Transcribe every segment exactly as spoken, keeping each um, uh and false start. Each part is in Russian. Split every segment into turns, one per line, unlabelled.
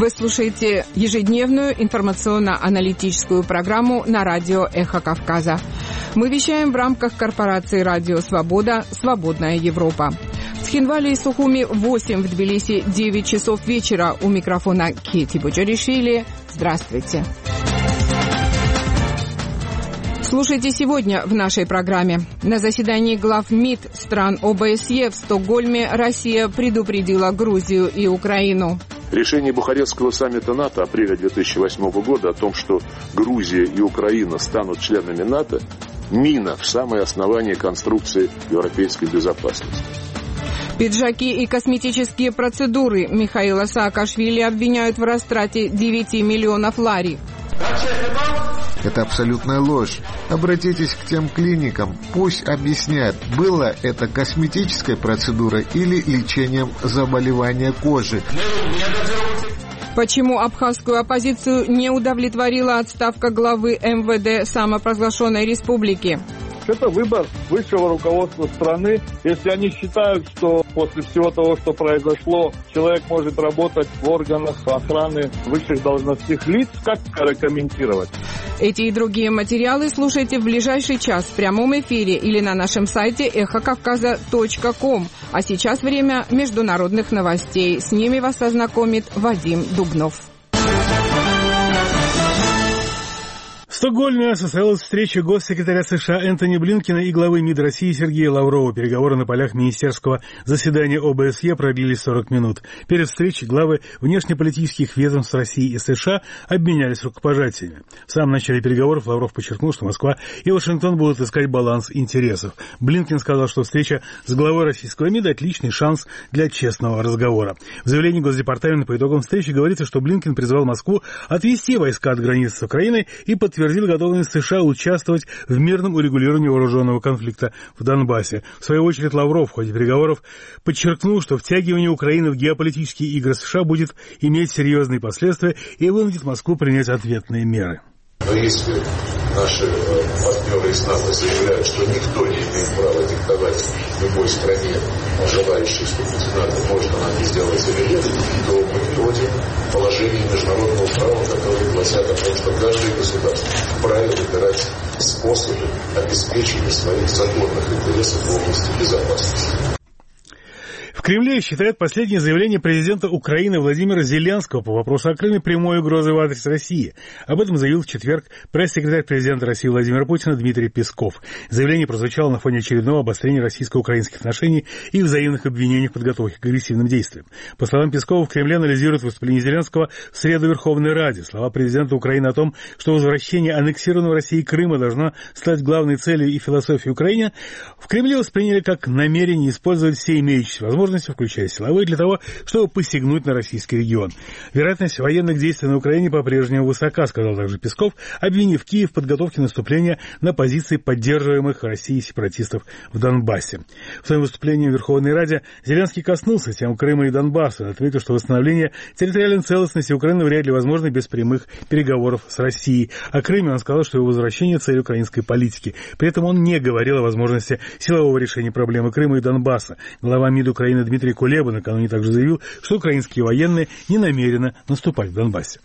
Вы слушаете ежедневную информационно-аналитическую программу на радио «Эхо Кавказа». Мы вещаем в рамках корпорации «Радио Свобода. Свободная Европа». В Цхинвале и Сухуми восемь, в Тбилиси девять часов вечера. У микрофона Кети Буджаришвили. Здравствуйте. Слушайте сегодня в нашей программе. На заседании глав МИД стран ОБСЕ в Стокгольме Россия предупредила Грузию и Украину.
Решение Бухарестского саммита НАТО апреля две тысячи восьмого года о том, что Грузия и Украина станут членами НАТО, мина в самое основание конструкции европейской безопасности.
Пиджаки и косметические процедуры Михаила Саакашвили обвиняют в растрате девяти миллионов лари.
Это абсолютная ложь. Обратитесь к тем клиникам, пусть объяснят, было это косметической процедурой или лечением заболевания кожи.
Почему абхазскую оппозицию не удовлетворила отставка главы эм вэ дэ самопровозглашенной республики?
Это выбор высшего руководства страны. Если они считают, что после всего того, что произошло, человек может работать в органах охраны высших должностных лиц, как прокомментировать?
Эти и другие материалы слушайте в ближайший час в прямом эфире или на нашем сайте эхо кавказа точка ком. А сейчас время международных новостей. С ними вас ознакомит Вадим Дубнов.
В Стокгольме состоялась встреча госсекретаря США Энтони Блинкена и главы МИД России Сергея Лаврова. Переговоры на полях министерского заседания о бэ эс е продлились сорок минут. Перед встречей главы внешнеполитических ведомств России и США обменялись рукопожатиями. В самом начале переговоров Лавров подчеркнул, что Москва и Вашингтон будут искать баланс интересов. Блинкен сказал, что встреча с главой российского МИДа – отличный шанс для честного разговора. В заявлении Госдепартамента по итогам встречи говорится, что Блинкен призвал Москву отвести войска от границы с Украиной и подтвердил готовность США участвовать в мирном урегулировании вооруженного конфликта в Донбассе. В свою очередь Лавров в ходе переговоров подчеркнул, что втягивание Украины в геополитические игры США будет иметь серьезные последствия и вынудит Москву принять ответные меры.
Но если наши партнеры из НАТО заявляют, что никто не имеет права диктовать любой стране, желающей вступить в НАТО, может она это сделать или нет, то мы вводим положение международного права, которое гласят о том, что каждое государство вправе выбирать способы обеспечения своих законных интересов в области безопасности.
В Кремле считают последнее заявление президента Украины Владимира Зеленского по вопросу о Крыме прямой угрозой в адрес России. Об этом заявил в четверг пресс-секретарь президента России Владимира Путина Дмитрий Песков. Заявление прозвучало на фоне очередного обострения российско-украинских отношений и взаимных обвинений в подготовке к агрессивным действиям. По словам Пескова, в Кремле анализируют выступление Зеленского в среду в Верховной Раде. Слова президента Украины о том, что возвращение аннексированного Россией Крыма должно стать главной целью и философией Украины, в Кремле восприняли как намерение использовать все имеющиеся возможности, включая силовые, для того, чтобы посягнуть на российский регион. Вероятность военных действий на Украине по-прежнему высока, сказал также Песков, обвинив Киев в подготовке наступления на позиции поддерживаемых Россией сепаратистов в Донбассе. В своем выступлении в Верховной Раде Зеленский коснулся тем Крыма и Донбасса, отметил, что восстановление территориальной целостности Украины вряд ли возможно без прямых переговоров с Россией. О Крыме он сказал, что его возвращение – цель украинской политики. При этом он не говорил о возможности силового решения проблемы Крыма и Донбасса. Глава МИД Украины Дмитрий Кулеба накануне также заявил, что украинские военные не намерены наступать в Донбассе.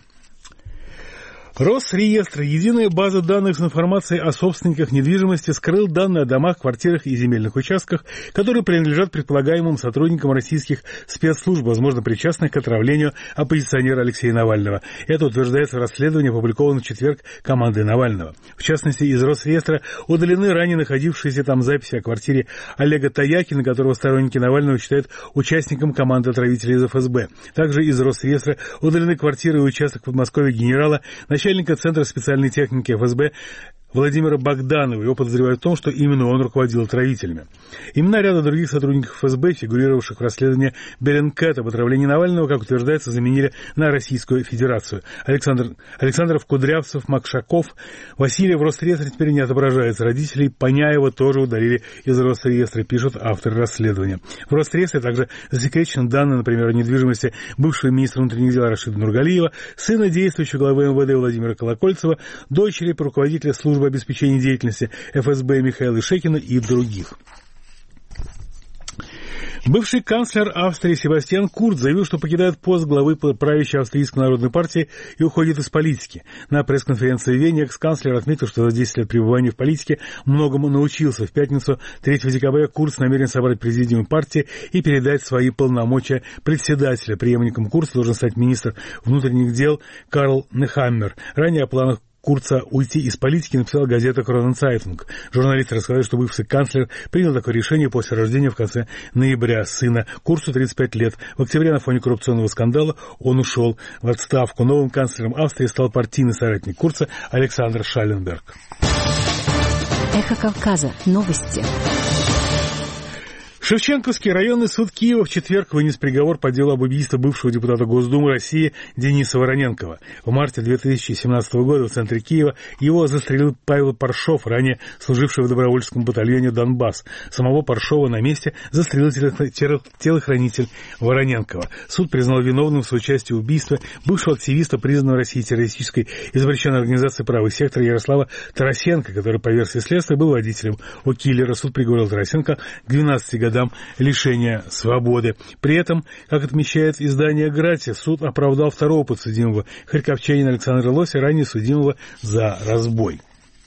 Росреестр, единая база данных с информацией о собственниках недвижимости, скрыл данные о домах, квартирах и земельных участках, которые принадлежат предполагаемым сотрудникам российских спецслужб, возможно, причастных к отравлению оппозиционера Алексея Навального. Это утверждается в расследовании, опубликованном в четверг командой Навального. В частности, из Росреестра удалены ранее находившиеся там записи о квартире Олега Таякина, которого сторонники Навального считают участником команды отравителей из эф эс бэ. Также из Росреестра удалены квартиры и участок в Подмосковье генерала, начальника Центра специальной техники эф эс бэ Владимира Богданова. Его подозревают в том, что именно он руководил отравителями. Имена ряда других сотрудников эф эс бэ, фигурировавших в расследовании Беллинкет об отравлении Навального, как утверждается, заменили на Российскую Федерацию. Александр, Александров, Кудрявцев, Макшаков, Васильев в Росреестре теперь не отображается. Родителей Паняева тоже удалили из Росреестра, пишут авторы расследования. В Росреестре также засекречены данные, например, о недвижимости бывшего министра внутренних дел Рашида Нургалиева, сына действующего главы эм вэ дэ Владимира Колокольцева, дочери руководителя службы обеспечения деятельности эф эс бэ Михаила Шекина и других. Бывший канцлер Австрии Себастьян Курц заявил, что покидает пост главы правящей Австрийской народной партии и уходит из политики. На пресс-конференции в Вене экс-канцлер отметил, что за десять лет пребывания в политике многому научился. В пятницу, третьего декабря, Курц намерен собрать президиум партии и передать свои полномочия председателя. Преемником Курца должен стать министр внутренних дел Карл Нехаммер. Ранее о планах Курца уйти из политики написала газета «Кроненцайтунг». Журналисты рассказали, что бывший канцлер принял такое решение после рождения в конце ноября сына. Курцу тридцать пять лет. В октябре на фоне коррупционного скандала он ушел в отставку. Новым канцлером Австрии стал партийный соратник Курца Александр Шалленберг.
Эхо Кавказа. Новости.
Шевченковский районный суд Киева в четверг вынес приговор по делу об убийстве бывшего депутата Госдумы России Дениса Вороненкова. В марте две тысячи семнадцатого года в центре Киева его застрелил Павел Паршов, ранее служивший в добровольческом батальоне «Донбасс». Самого Паршова на месте застрелил телохранитель Вороненкова. Суд признал виновным в соучастии в убийстве бывшего активиста, признанного Россией террористической и запрещенной организацией «Правый сектор» Ярослава Тарасенко, который, по версии следствия, был водителем у киллера. Суд приговорил Тарасенко к двенадцати годам лишения свободы. При этом, как отмечает издание «Гратия», суд оправдал второго подсудимого, харьковчанина Александра Лося, ранее судимого за разбой.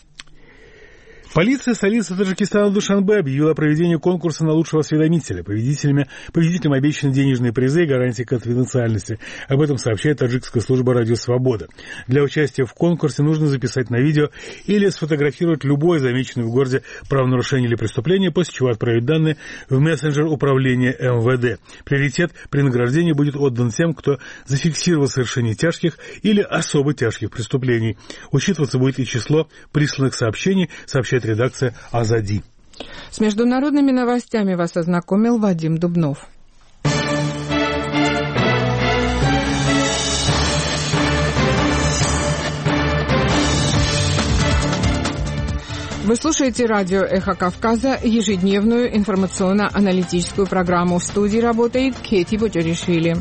Полиция столицы Таджикистана Душанбе объявила о проведении конкурса на лучшего осведомителя. Победителями, победителям обещаны денежные призы и гарантии конфиденциальности. Об этом сообщает таджикская служба «Радио Свобода». Для участия в конкурсе нужно записать на видео или сфотографировать любое замеченное в городе правонарушение или преступление, после чего отправить данные в мессенджер управления эм вэ дэ. Приоритет при награждении будет отдан тем, кто зафиксировал совершение тяжких или особо тяжких преступлений. Учитываться будет и число присланных сообщений, сообщает редакция «Азади».
С международными новостями вас ознакомил Вадим Дубнов. Вы слушаете радио «Эхо Кавказа», ежедневную информационно-аналитическую программу. В студии работает Кети Боджоришвили.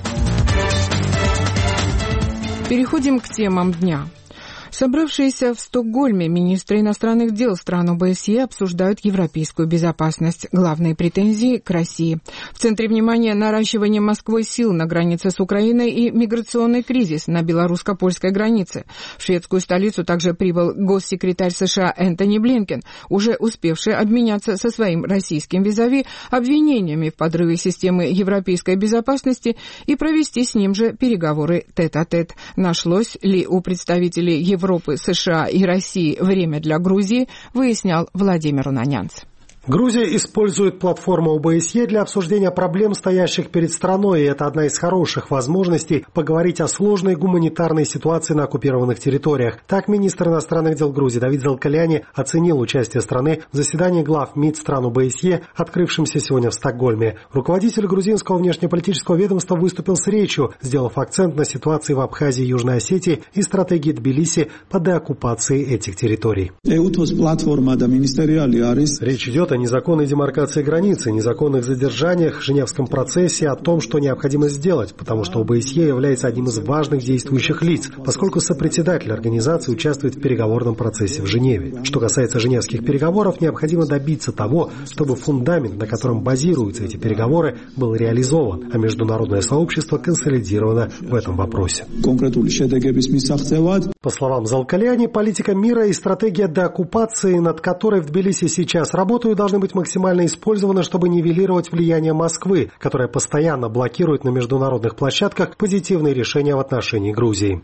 Переходим к темам дня. Собравшиеся в Стокгольме министры иностранных дел стран о бэ эс е обсуждают европейскую безопасность. Главные претензии к России. В центре внимания наращивание Москвой сил на границе с Украиной и миграционный кризис на белорусско-польской границе. В шведскую столицу также прибыл госсекретарь США Энтони Блинкен, уже успевший обменяться со своим российским визави обвинениями в подрыве системы европейской безопасности и провести с ним же переговоры тет-а-тет. Нашлось ли у представителей Европы Европы, США и России время для Грузии, выяснял Владимир Унанянц.
Грузия использует платформу о бэ эс е для обсуждения проблем, стоящих перед страной, и это одна из хороших возможностей поговорить о сложной гуманитарной ситуации на оккупированных территориях. Так министр иностранных дел Грузии Давид Залкаляни оценил участие страны в заседании глав МИД стран о бэ эс е, открывшемся сегодня в Стокгольме. Руководитель грузинского внешнеполитического ведомства выступил с речью, сделав акцент на ситуации в Абхазии и Южной Осетии и стратегии Тбилиси по деоккупации этих территорий. Речь идет о незаконной демаркации границы, незаконных задержаниях, в Женевском процессе, о том, что необходимо сделать, потому что о бэ эс е является одним из важных действующих лиц, поскольку сопредседатель организации участвует в переговорном процессе в Женеве. Что касается женевских переговоров, необходимо добиться того, чтобы фундамент, на котором базируются эти переговоры, был реализован, а международное сообщество консолидировано в этом вопросе. По словам Залкаляни, политика мира и стратегия деоккупации, над которой в Тбилиси сейчас работают, должны быть максимально использованы, чтобы нивелировать влияние Москвы, которая постоянно блокирует на международных площадках позитивные решения в отношении Грузии.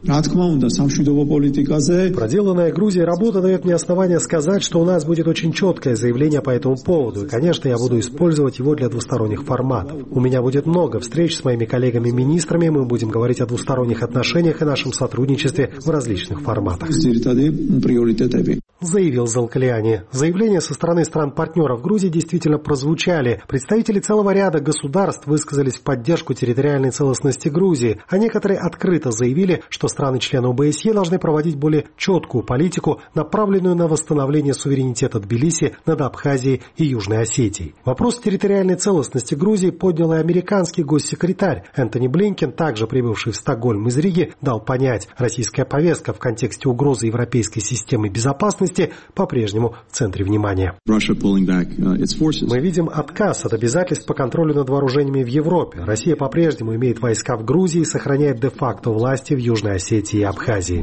Проделанная Грузией работа дает мне основание сказать, что у нас будет очень четкое заявление по этому поводу, и, конечно, я буду использовать его для двусторонних форматов. У меня будет много встреч с моими коллегами-министрами, мы будем говорить о двусторонних отношениях и нашем сотрудничестве в различных форматах. Заявил Залкаляни. Заявления со стороны стран-партнеров Грузии действительно прозвучали. Представители целого ряда государств высказались в поддержку территориальной целостности Грузии, а некоторые открыто заявили, что страны-члены о бэ эс е должны проводить более четкую политику, направленную на восстановление суверенитета Тбилиси над Абхазией и Южной Осетией. Вопрос территориальной целостности Грузии поднял и американский госсекретарь Энтони Блинкен, также прибывший в Стокгольм из Риги, дал понять, российская повестка в контексте угрозы европейской системы безопасности по-прежнему в центре внимания. Мы видим отказ от обязательств по контролю над вооружениями в Европе. Россия по-прежнему имеет войска в Грузии и сохраняет де-факто власти в Южной Осетии и Абхазии.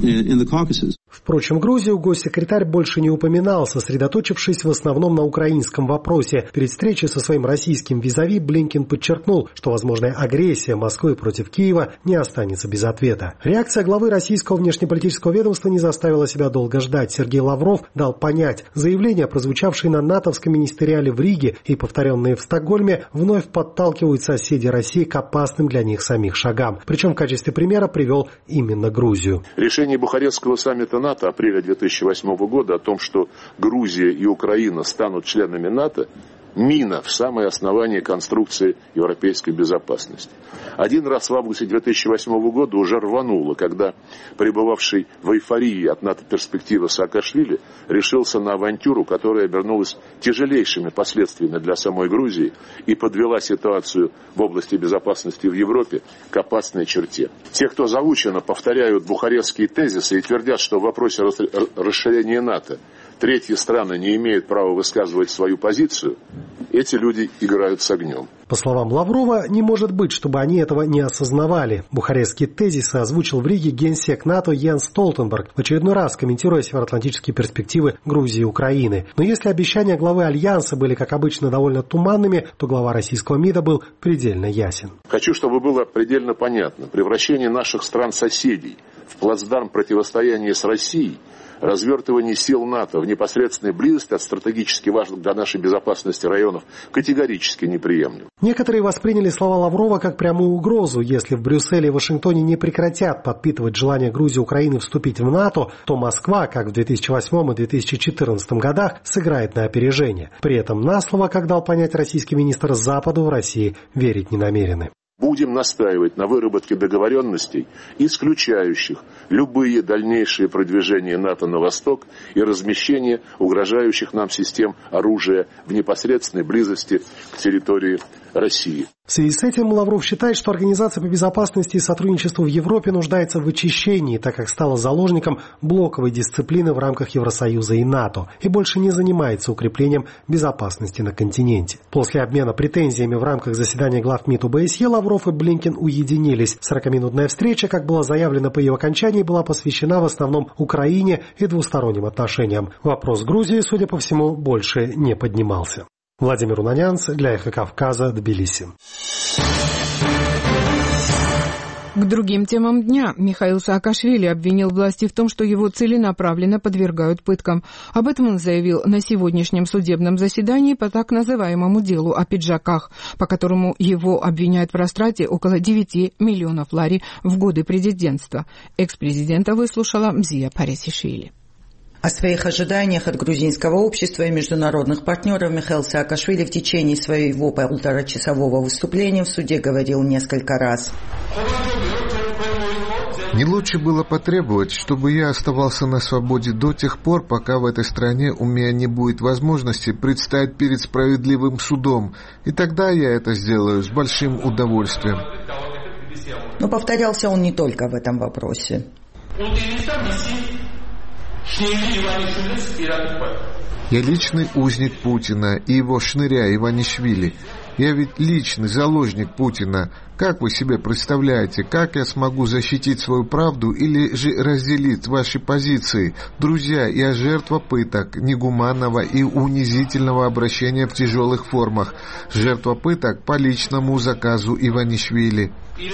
Впрочем, Грузию госсекретарь больше не упоминал, сосредоточившись в основном на украинском вопросе. Перед встречей со своим российским визави Блинкен подчеркнул, что возможная агрессия Москвы против Киева не останется без ответа. Реакция главы российского внешнеполитического ведомства не заставила себя долго ждать. Сергей Лавров дал понять, заявления, прозвучавшие на натовском министериале в Риге и повторенные в Стокгольме, вновь подталкивают соседей России к опасным для них самих шагам. Причем в качестве примера привел именно Грузию.
Решение Бухарестского саммита НАТО апреля две тысячи восьмого года о том, что Грузия и Украина станут членами НАТО, мина в самое основание конструкции европейской безопасности. Один раз в августе две тысячи восьмого года уже рвануло, когда пребывавший в эйфории от НАТО-перспективы Саакашвили решился на авантюру, которая обернулась тяжелейшими последствиями для самой Грузии и подвела ситуацию в области безопасности в Европе к опасной черте. Те, кто заученно повторяют бухарестские тезисы и твердят, что в вопросе расширения НАТО третьи страны не имеют права высказывать свою позицию, эти люди играют с огнем.
По словам Лаврова, не может быть, чтобы они этого не осознавали. Бухарестские тезисы озвучил в Риге генсек НАТО Йенс Столтенберг, в очередной раз комментируя североатлантические перспективы Грузии и Украины. Но если обещания главы Альянса были, как обычно, довольно туманными, то глава российского МИДа был предельно ясен.
Хочу, чтобы было предельно понятно. Превращение наших стран-соседей в плацдарм противостояния с Россией, развертывание сил НАТО в непосредственной близости от стратегически важных для нашей безопасности районов категорически неприемлемо.
Некоторые восприняли слова Лаврова как прямую угрозу. Если в Брюсселе и Вашингтоне не прекратят подпитывать желание Грузии и Украины вступить в НАТО, то Москва, как в две тысячи восьмом и две тысячи четырнадцатом годах, сыграет на опережение. При этом на слово, как дал понять российский министр, Западу в России верить не намерены.
Будем настаивать на выработке договоренностей, исключающих любые дальнейшие продвижения НАТО на восток и размещение угрожающих нам систем оружия в непосредственной близости к территории России.
В связи с этим Лавров считает, что Организация по безопасности и сотрудничеству в Европе нуждается в очищении, так как стала заложником блоковой дисциплины в рамках Евросоюза и НАТО и больше не занимается укреплением безопасности на континенте. После обмена претензиями в рамках заседания глав МИД ОБСЕ Лавров и Блинкен уединились. сорокаминутная встреча, как было заявлено по ее окончании, была посвящена в основном Украине и двусторонним отношениям. Вопрос Грузии, судя по всему, больше не поднимался. Владимир Унанянц для Эхо Кавказа, Тбилиси.
К другим темам дня. Михаил Саакашвили обвинил власти в том, что его целенаправленно подвергают пыткам. Об этом он заявил на сегодняшнем судебном заседании по так называемому делу о пиджаках, по которому его обвиняют в растрате около девяти миллионов лари в годы президентства. Экс-президента выслушала Мзия Парисишвили.
О своих ожиданиях от грузинского общества и международных партнеров Михаил Саакашвили в течение своего полуторачасового выступления в суде говорил несколько раз.
Не лучше было потребовать, чтобы я оставался на свободе до тех пор, пока в этой стране у меня не будет возможности предстать перед справедливым судом, и тогда я это сделаю с большим удовольствием.
Но повторялся он не только в этом вопросе.
Я личный узник Путина и его шныря Иванишвили. Я ведь личный заложник Путина. Как вы себе представляете, как я смогу защитить свою правду или же разделить ваши позиции? Друзья, я жертва пыток, негуманного и унизительного обращения в тяжелых формах. Жертва пыток по личному заказу Иванишвили.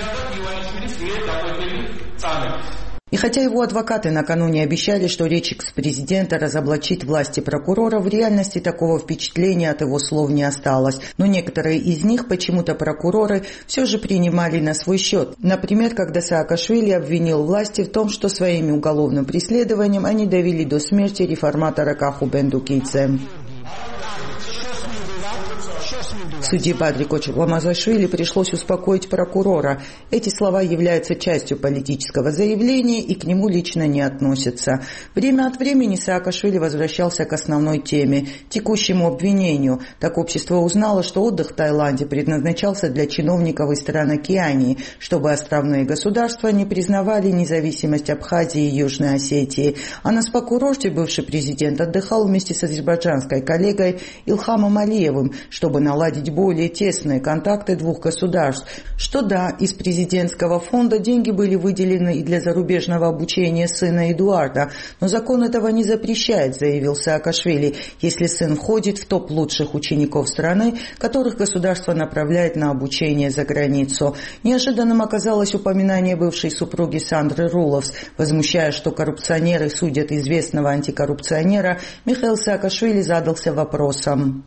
И хотя его адвокаты накануне обещали, что речь экс-президента разоблачит власти прокурора, в реальности такого впечатления от его слов не осталось. Но некоторые из них почему-то прокуроры все же принимали на свой счет. Например, когда Саакашвили обвинил власти в том, что своим уголовным преследованием они довели до смерти реформатора Каху Бендукидзе. Судье Бадрику Ламазашвили пришлось успокоить прокурора. Эти слова являются частью политического заявления и к нему лично не относятся. Время от времени Саакашвили возвращался к основной теме – текущему обвинению. Так общество узнало, что отдых в Таиланде предназначался для чиновников из стран Океании, чтобы островные государства не признавали независимость Абхазии и Южной Осетии. А на спа-курорте бывший президент отдыхал вместе с азербайджанской коллегой Илхамом Алиевым, чтобы наладить более тесные контакты двух государств. Что да, из президентского фонда деньги были выделены и для зарубежного обучения сына Эдуарда, но закон этого не запрещает, заявил Саакашвили, если сын входит в топ лучших учеников страны, которых государство направляет на обучение за границу. Неожиданным оказалось упоминание бывшей супруги Сандры Руловс. Возмущая, что коррупционеры судят известного антикоррупционера, Михаил Саакашвили задался вопросом.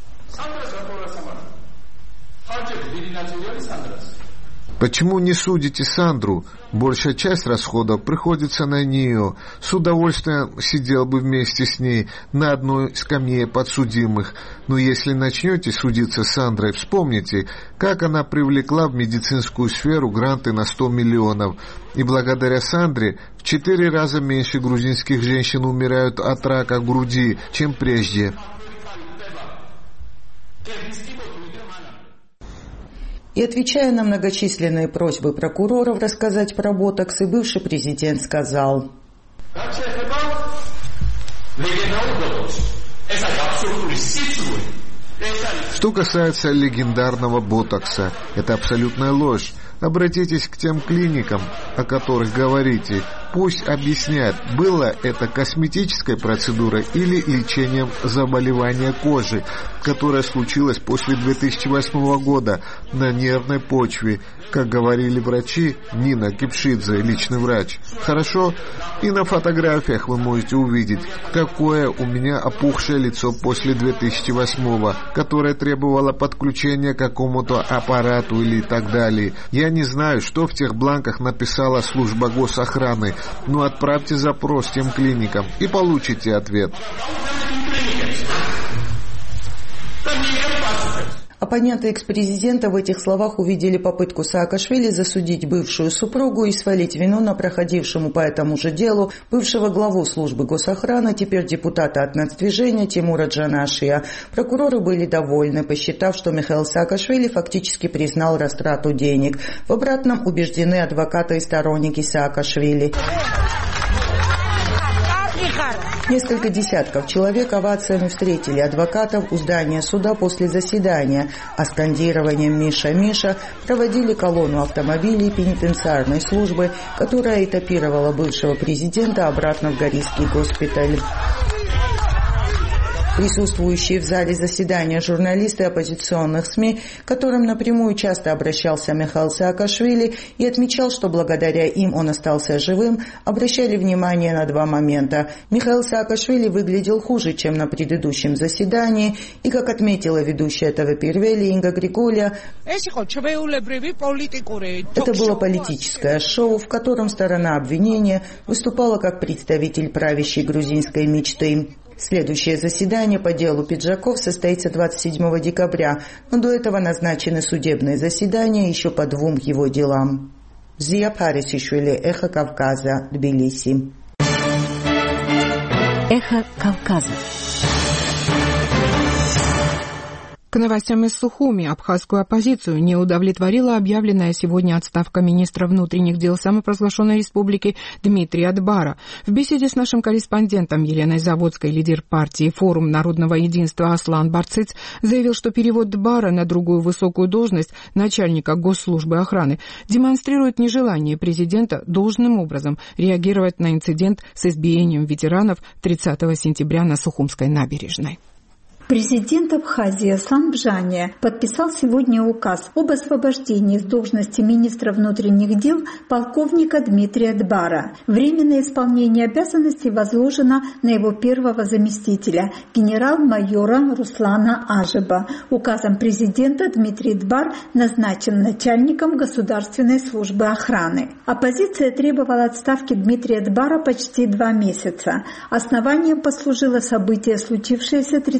Почему не судите Сандру? Большая часть расходов приходится на нее. С удовольствием сидел бы вместе с ней на одной скамье подсудимых. Но если начнете судиться с Сандрой, вспомните, как она привлекла в медицинскую сферу гранты на сто миллионов. И благодаря Сандре в четыре раза меньше грузинских женщин умирают от рака груди, чем прежде.
И отвечая на многочисленные просьбы прокуроров рассказать про ботокс, и бывший президент сказал:
что касается легендарного ботокса, это абсолютная ложь. Обратитесь к тем клиникам, о которых говорите. Пусть объяснят, было это косметической процедурой или лечением заболевания кожи, которое случилось после две тысячи восьмого года на нервной почве, как говорили врачи. Нина Кипшидзе, личный врач. Хорошо? И на фотографиях вы можете увидеть, какое у меня опухшее лицо после две тысячи восьмого, которое требовало подключения к какому-то аппарату или так далее. Я не знаю, что в тех бланках написала служба госохраны, но отправьте запрос тем клиникам и получите ответ.
Оппоненты экс-президента в этих словах увидели попытку Саакашвили засудить бывшую супругу и свалить вину на проходившему по этому же делу бывшего главу службы госохраны, теперь депутата от нацдвижения Тимура Джанашия. Прокуроры были довольны, посчитав, что Михаил Саакашвили фактически признал растрату денег. В обратном убеждены адвокаты и сторонники Саакашвили. Несколько десятков человек овациями встретили адвокатов у здания суда после заседания, а скандированием «Миша, Миша» проводили колонну автомобилей пенитенциарной службы, которая этапировала бывшего президента обратно в Горийский госпиталь. Присутствующие в зале заседания журналисты оппозиционных СМИ, к которым напрямую часто обращался Михаил Саакашвили и отмечал, что благодаря им он остался живым, обращали внимание на два момента. Михаил Саакашвили выглядел хуже, чем на предыдущем заседании, и, как отметила ведущая ТВ Первели Инга Григоля, это было политическое шоу, в котором сторона обвинения выступала как представитель правящей грузинской мечты. Следующее заседание по делу Пиджаков состоится двадцать седьмого декабря, но до этого назначены судебные заседания еще по двум его делам. Зия Парисишвили, Эхо Кавказа, Тбилиси.
Эхо Кавказа.
К новостям из Сухуми. Абхазскую оппозицию не удовлетворила объявленная сегодня отставка министра внутренних дел самопровозглашенной республики Дмитрия Дбара. В беседе с нашим корреспондентом Еленой Заводской лидер партии «Форум народного единства» Аслан Барциц заявил, что перевод Дбара на другую высокую должность начальника госслужбы охраны демонстрирует нежелание президента должным образом реагировать на инцидент с избиением ветеранов тридцатого сентября на Сухумской набережной.
Президент Абхазии Аслан Бжания подписал сегодня указ об освобождении с должности министра внутренних дел полковника Дмитрия Дбара. Временное исполнение обязанностей возложено на его первого заместителя, генерал-майора Руслана Ажеба. Указом президента Дмитрий Дбар назначен начальником Государственной службы охраны. Оппозиция требовала отставки Дмитрия Дбара почти два месяца. Основанием послужило событие, случившееся тридцатого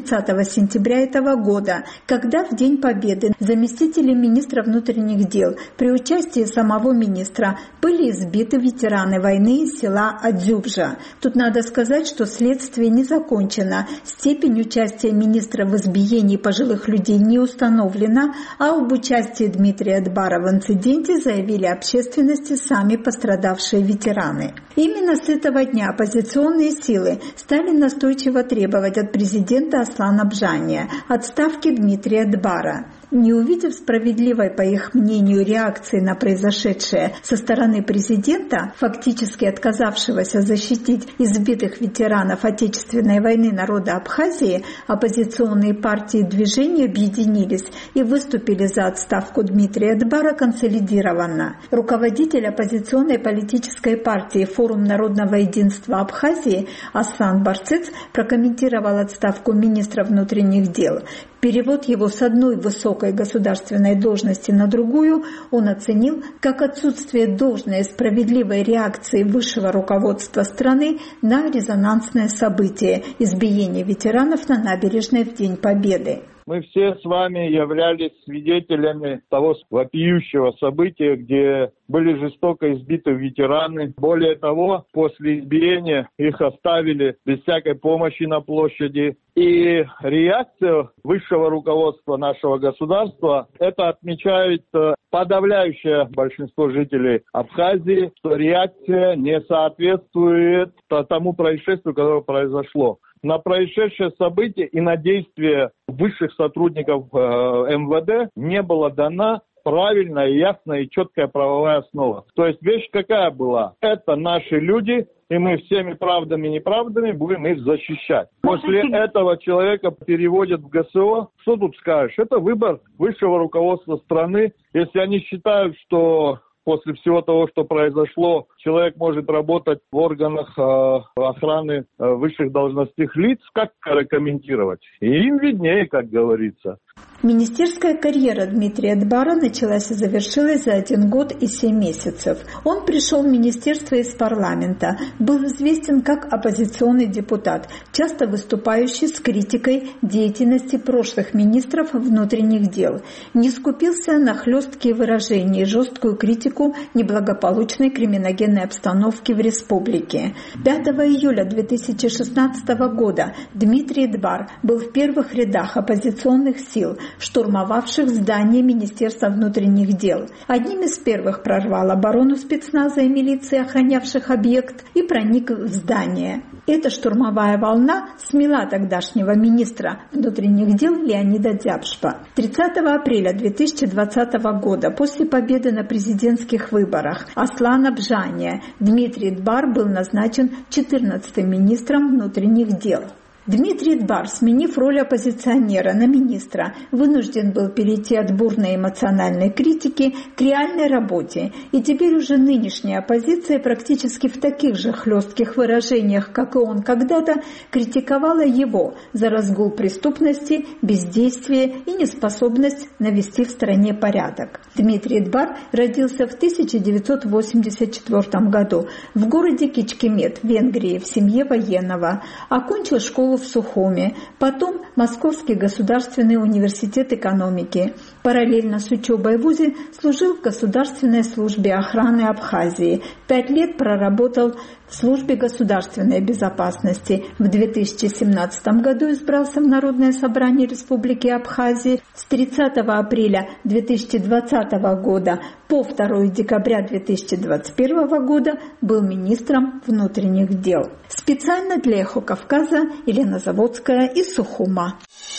сентября этого года, когда в День Победы заместители министра внутренних дел при участии самого министра были избиты ветераны войны из села Адзюбжа. Тут надо сказать, что следствие не закончено, степень участия министра в избиении пожилых людей не установлена, а об участии Дмитрия Дбара в инциденте заявили общественности сами пострадавшие ветераны. Именно с этого дня оппозиционные силы стали настойчиво требовать от президента Аслана Бжания отставки Дмитрия Дбара. Не увидев справедливой, по их мнению, реакции на произошедшее со стороны президента, фактически отказавшегося защитить избитых ветеранов Отечественной войны народа Абхазии, оппозиционные партии и движения объединились и выступили за отставку Дмитрия Дбара консолидированно. Руководитель оппозиционной политической партии «Форум народного единства Абхазии» Аслан Барцец прокомментировал отставку министра внутренних дел. Перевод его с одной высокой государственной должности на другую он оценил как отсутствие должной и справедливой реакции высшего руководства страны на резонансное событие – избиение ветеранов на набережной в День Победы.
Мы все с вами являлись свидетелями того вопиющего события, где были жестоко избиты ветераны. Более того, после избиения их оставили без всякой помощи на площади. И реакция высшего руководства нашего государства, это отмечает подавляющее большинство жителей Абхазии, что реакция не соответствует тому происшествию, которое произошло. На происшедшее событие и на действия высших сотрудников э, эм вэ дэ не была дана правильная, ясная и четкая правовая основа. То есть вещь какая была? Это наши люди, и мы всеми правдами и неправдами будем их защищать. После этого человека переводят в гэ эс о. Что тут скажешь? Это выбор высшего руководства страны. Если они считают, что после всего того, что произошло, человек может работать в органах э, охраны э, высших должностных лиц, как комментировать? И им виднее, как говорится.
Министерская карьера Дмитрия Дбара началась и завершилась за один год и семь месяцев. Он пришел в министерство из парламента, был известен как оппозиционный депутат, часто выступающий с критикой деятельности прошлых министров внутренних дел. Не скупился на хлесткие выражения и жесткую критику неблагополучной криминогенной обстановки в республике. пятого июля две тысячи шестнадцатого года Дмитрий Дбар был в первых рядах оппозиционных сил, штурмовавших здание Министерства внутренних дел. Одним из первых прорвал оборону спецназа и милиции, охранявших объект, и проник в здание. Эта штурмовая волна смела тогдашнего министра внутренних дел Леонида Дзябшпа. тридцатого апреля две тысячи двадцатого года, после победы на президентских выборах Аслана Бжания, Дмитрий Дбар был назначен четырнадцатым министром внутренних дел. Дмитрий Дбар, сменив роль оппозиционера на министра, вынужден был перейти от бурной эмоциональной критики к реальной работе. И теперь уже нынешняя оппозиция практически в таких же хлестких выражениях, как и он когда-то, критиковала его за разгул преступности, бездействие и неспособность навести в стране порядок. Дмитрий Дбар родился в тысяча девятьсот восемьдесят четвёртом году в городе Кичкемет, Венгрии, в семье военного. Окончил школу в Сухуме, потом Московский государственный университет экономики. Параллельно с учебой в вузе служил в Государственной службе охраны Абхазии. Пять лет проработал в службе государственной безопасности. В две тысячи семнадцатом году избрался в Народное собрание Республики Абхазия. С тридцатого апреля две тысячи двадцатого года по второго декабря две тысячи двадцать первого года был министром внутренних дел. Специально для «Эхо Кавказа» Елена Заводская из Сухума.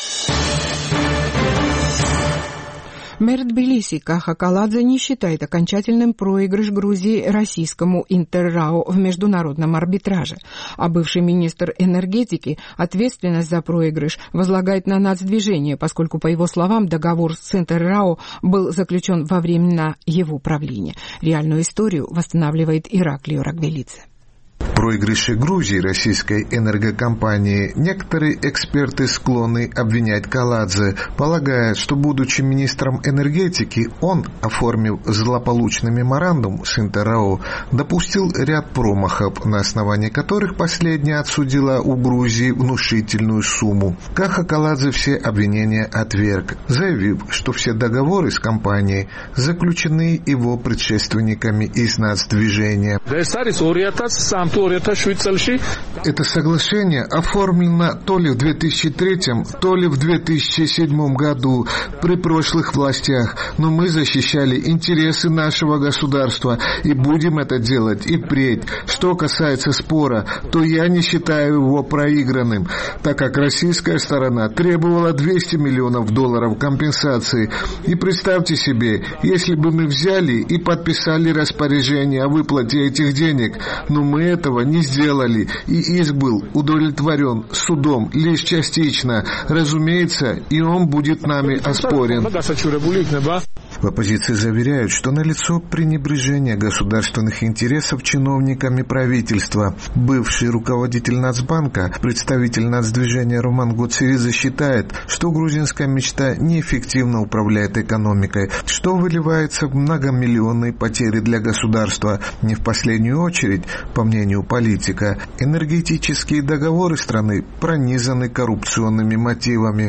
Мэр Тбилиси Каха Каладзе не считает окончательным проигрыш Грузии российскому Интеррао в международном арбитраже. А бывший министр энергетики ответственность за проигрыш возлагает на нацдвижение, поскольку, по его словам, договор с Интеррао был заключен во времена его правления. Реальную историю восстанавливает Ираклио Рагвелидзе.
проигрыше Грузии российской энергокомпании некоторые эксперты склонны обвинять Каладзе, полагая, что, будучи министром энергетики, он, оформив злополучный меморандум с Интеррао, допустил ряд промахов, на основании которых последняя отсудила у Грузии внушительную сумму. Каха Каладзе все обвинения отверг, заявив, что все договоры с компанией заключены его предшественниками из нацдвижения. Это соглашение оформлено то ли в две тысячи третьем, то ли в две тысячи седьмом году при прошлых властях, но мы защищали интересы нашего государства и будем это делать и впредь. Что касается спора, то я не считаю его проигранным, так как российская сторона требовала двести миллионов долларов компенсации. И представьте себе, если бы мы взяли и подписали распоряжение о выплате этих денег, но мы этого не сделали, и иск был удовлетворен судом лишь частично. Разумеется, и он будет нами оспорен. В оппозиции заверяют, что налицо пренебрежение государственных интересов чиновниками правительства. Бывший руководитель Нацбанка, представитель нацдвижения Роман Гоцеридзе считает, что грузинская мечта неэффективно управляет экономикой, что выливается в многомиллионные потери для государства. Не в последнюю очередь, по мнению политика, энергетические договоры страны пронизаны коррупционными мотивами.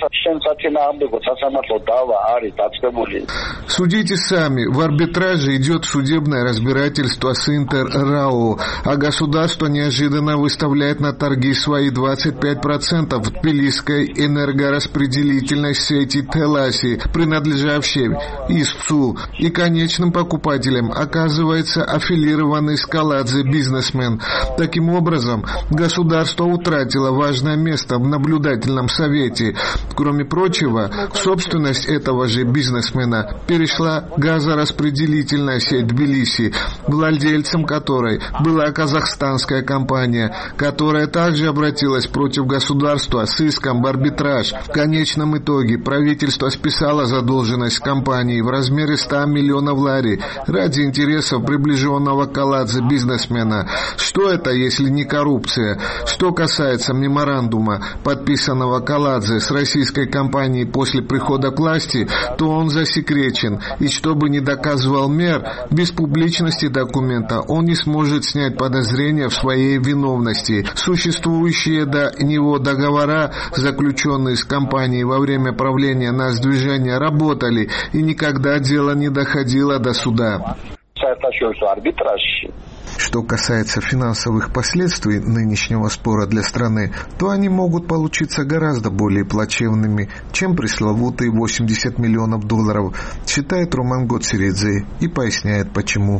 Судите сами, в арбитраже идет судебное разбирательство с Интеррао, а государство неожиданно выставляет на торги свои двадцать пять процентов тбилисской энергораспределительной сети Теласи, принадлежавшей истцу, и конечным покупателем оказывается аффилированный с Каладзе бизнесмен. Таким образом, государство утратило важное место в наблюдательном совете. Кроме прочего, собственность этого же бизнесмена перешла газораспределительная сеть Тбилиси, владельцем которой была казахстанская компания, которая также обратилась против государства с иском в арбитраж. В конечном итоге правительство списало задолженность компании в размере ста миллионов лари ради интересов приближенного к Каладзе бизнесмена. Что это, если не коррупция? Что касается меморандума, подписанного Каладзе с российской компанией после прихода к власти, то он засекречен, и что бы ни доказывал мэр, без публичности документа он не сможет снять подозрения в своей виновности. Существующие до него договора, заключенные с компанией во время правления нацдвижения, работали, и никогда дело не доходило до суда. Что касается финансовых последствий нынешнего спора для страны, то они могут получиться гораздо более плачевными, чем пресловутые восемьдесят миллионов долларов, считает Роман Гоцеридзе и поясняет почему.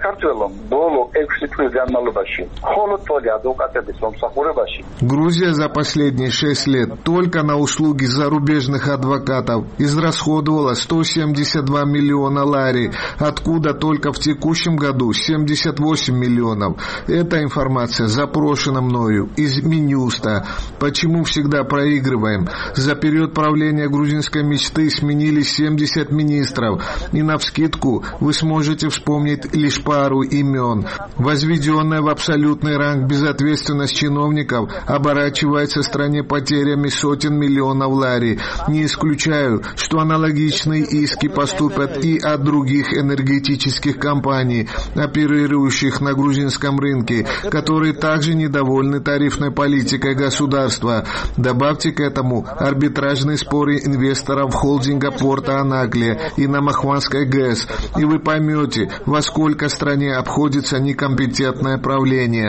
Грузия за последние шесть лет только на услуги зарубежных адвокатов израсходовала сто семьдесят два миллиона лари, откуда только в текущем году семьдесят восемь миллионов. Эта информация запрошена мною из Минюста. Почему всегда проигрываем? За период правления грузинской мечты сменились семьдесят министров, и навскидку вы сможете вспомнить лишь пару имен. Возведенная в абсолютный ранг безответственность чиновников оборачивается стране потерями сотен миллионов лари. Не исключаю, что аналогичные иски поступят и от других энергетических компаний, оперирующих на грузинском рынке, которые также недовольны тарифной политикой государства. Добавьте к этому арбитражные споры инвесторов холдинга порта Анаклия и на Махванской ГЭС, и вы поймете, во сколько стране обходится некомпетентное правление.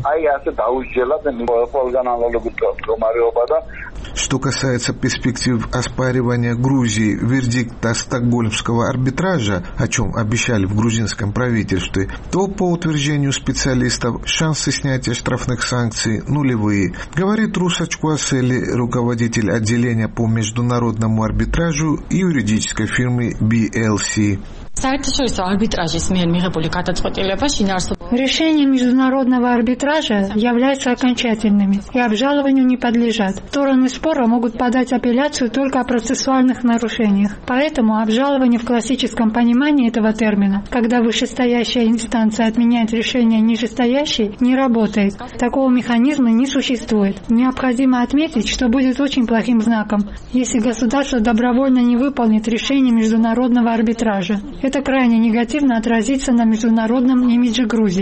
Что касается перспектив оспаривания Грузии вердикта Стокгольмского арбитража, о чем обещали в грузинском правительстве, то, по утверждению специалистов, шансы снятия штрафных санкций нулевые, говорит Руса Чкуасели, руководитель отделения по международному арбитражу и юридической фирмы би эл си.
Решения международного арбитража являются окончательными и обжалованию не подлежат. Стороны спора могут подать апелляцию только о процессуальных нарушениях. Поэтому обжалование в классическом понимании этого термина, когда вышестоящая инстанция отменяет решение нижестоящей, не работает. Такого механизма не существует. Необходимо отметить, что будет очень плохим знаком, если государство добровольно не выполнит решение международного арбитража. Это крайне негативно отразится на международном имидже Грузии.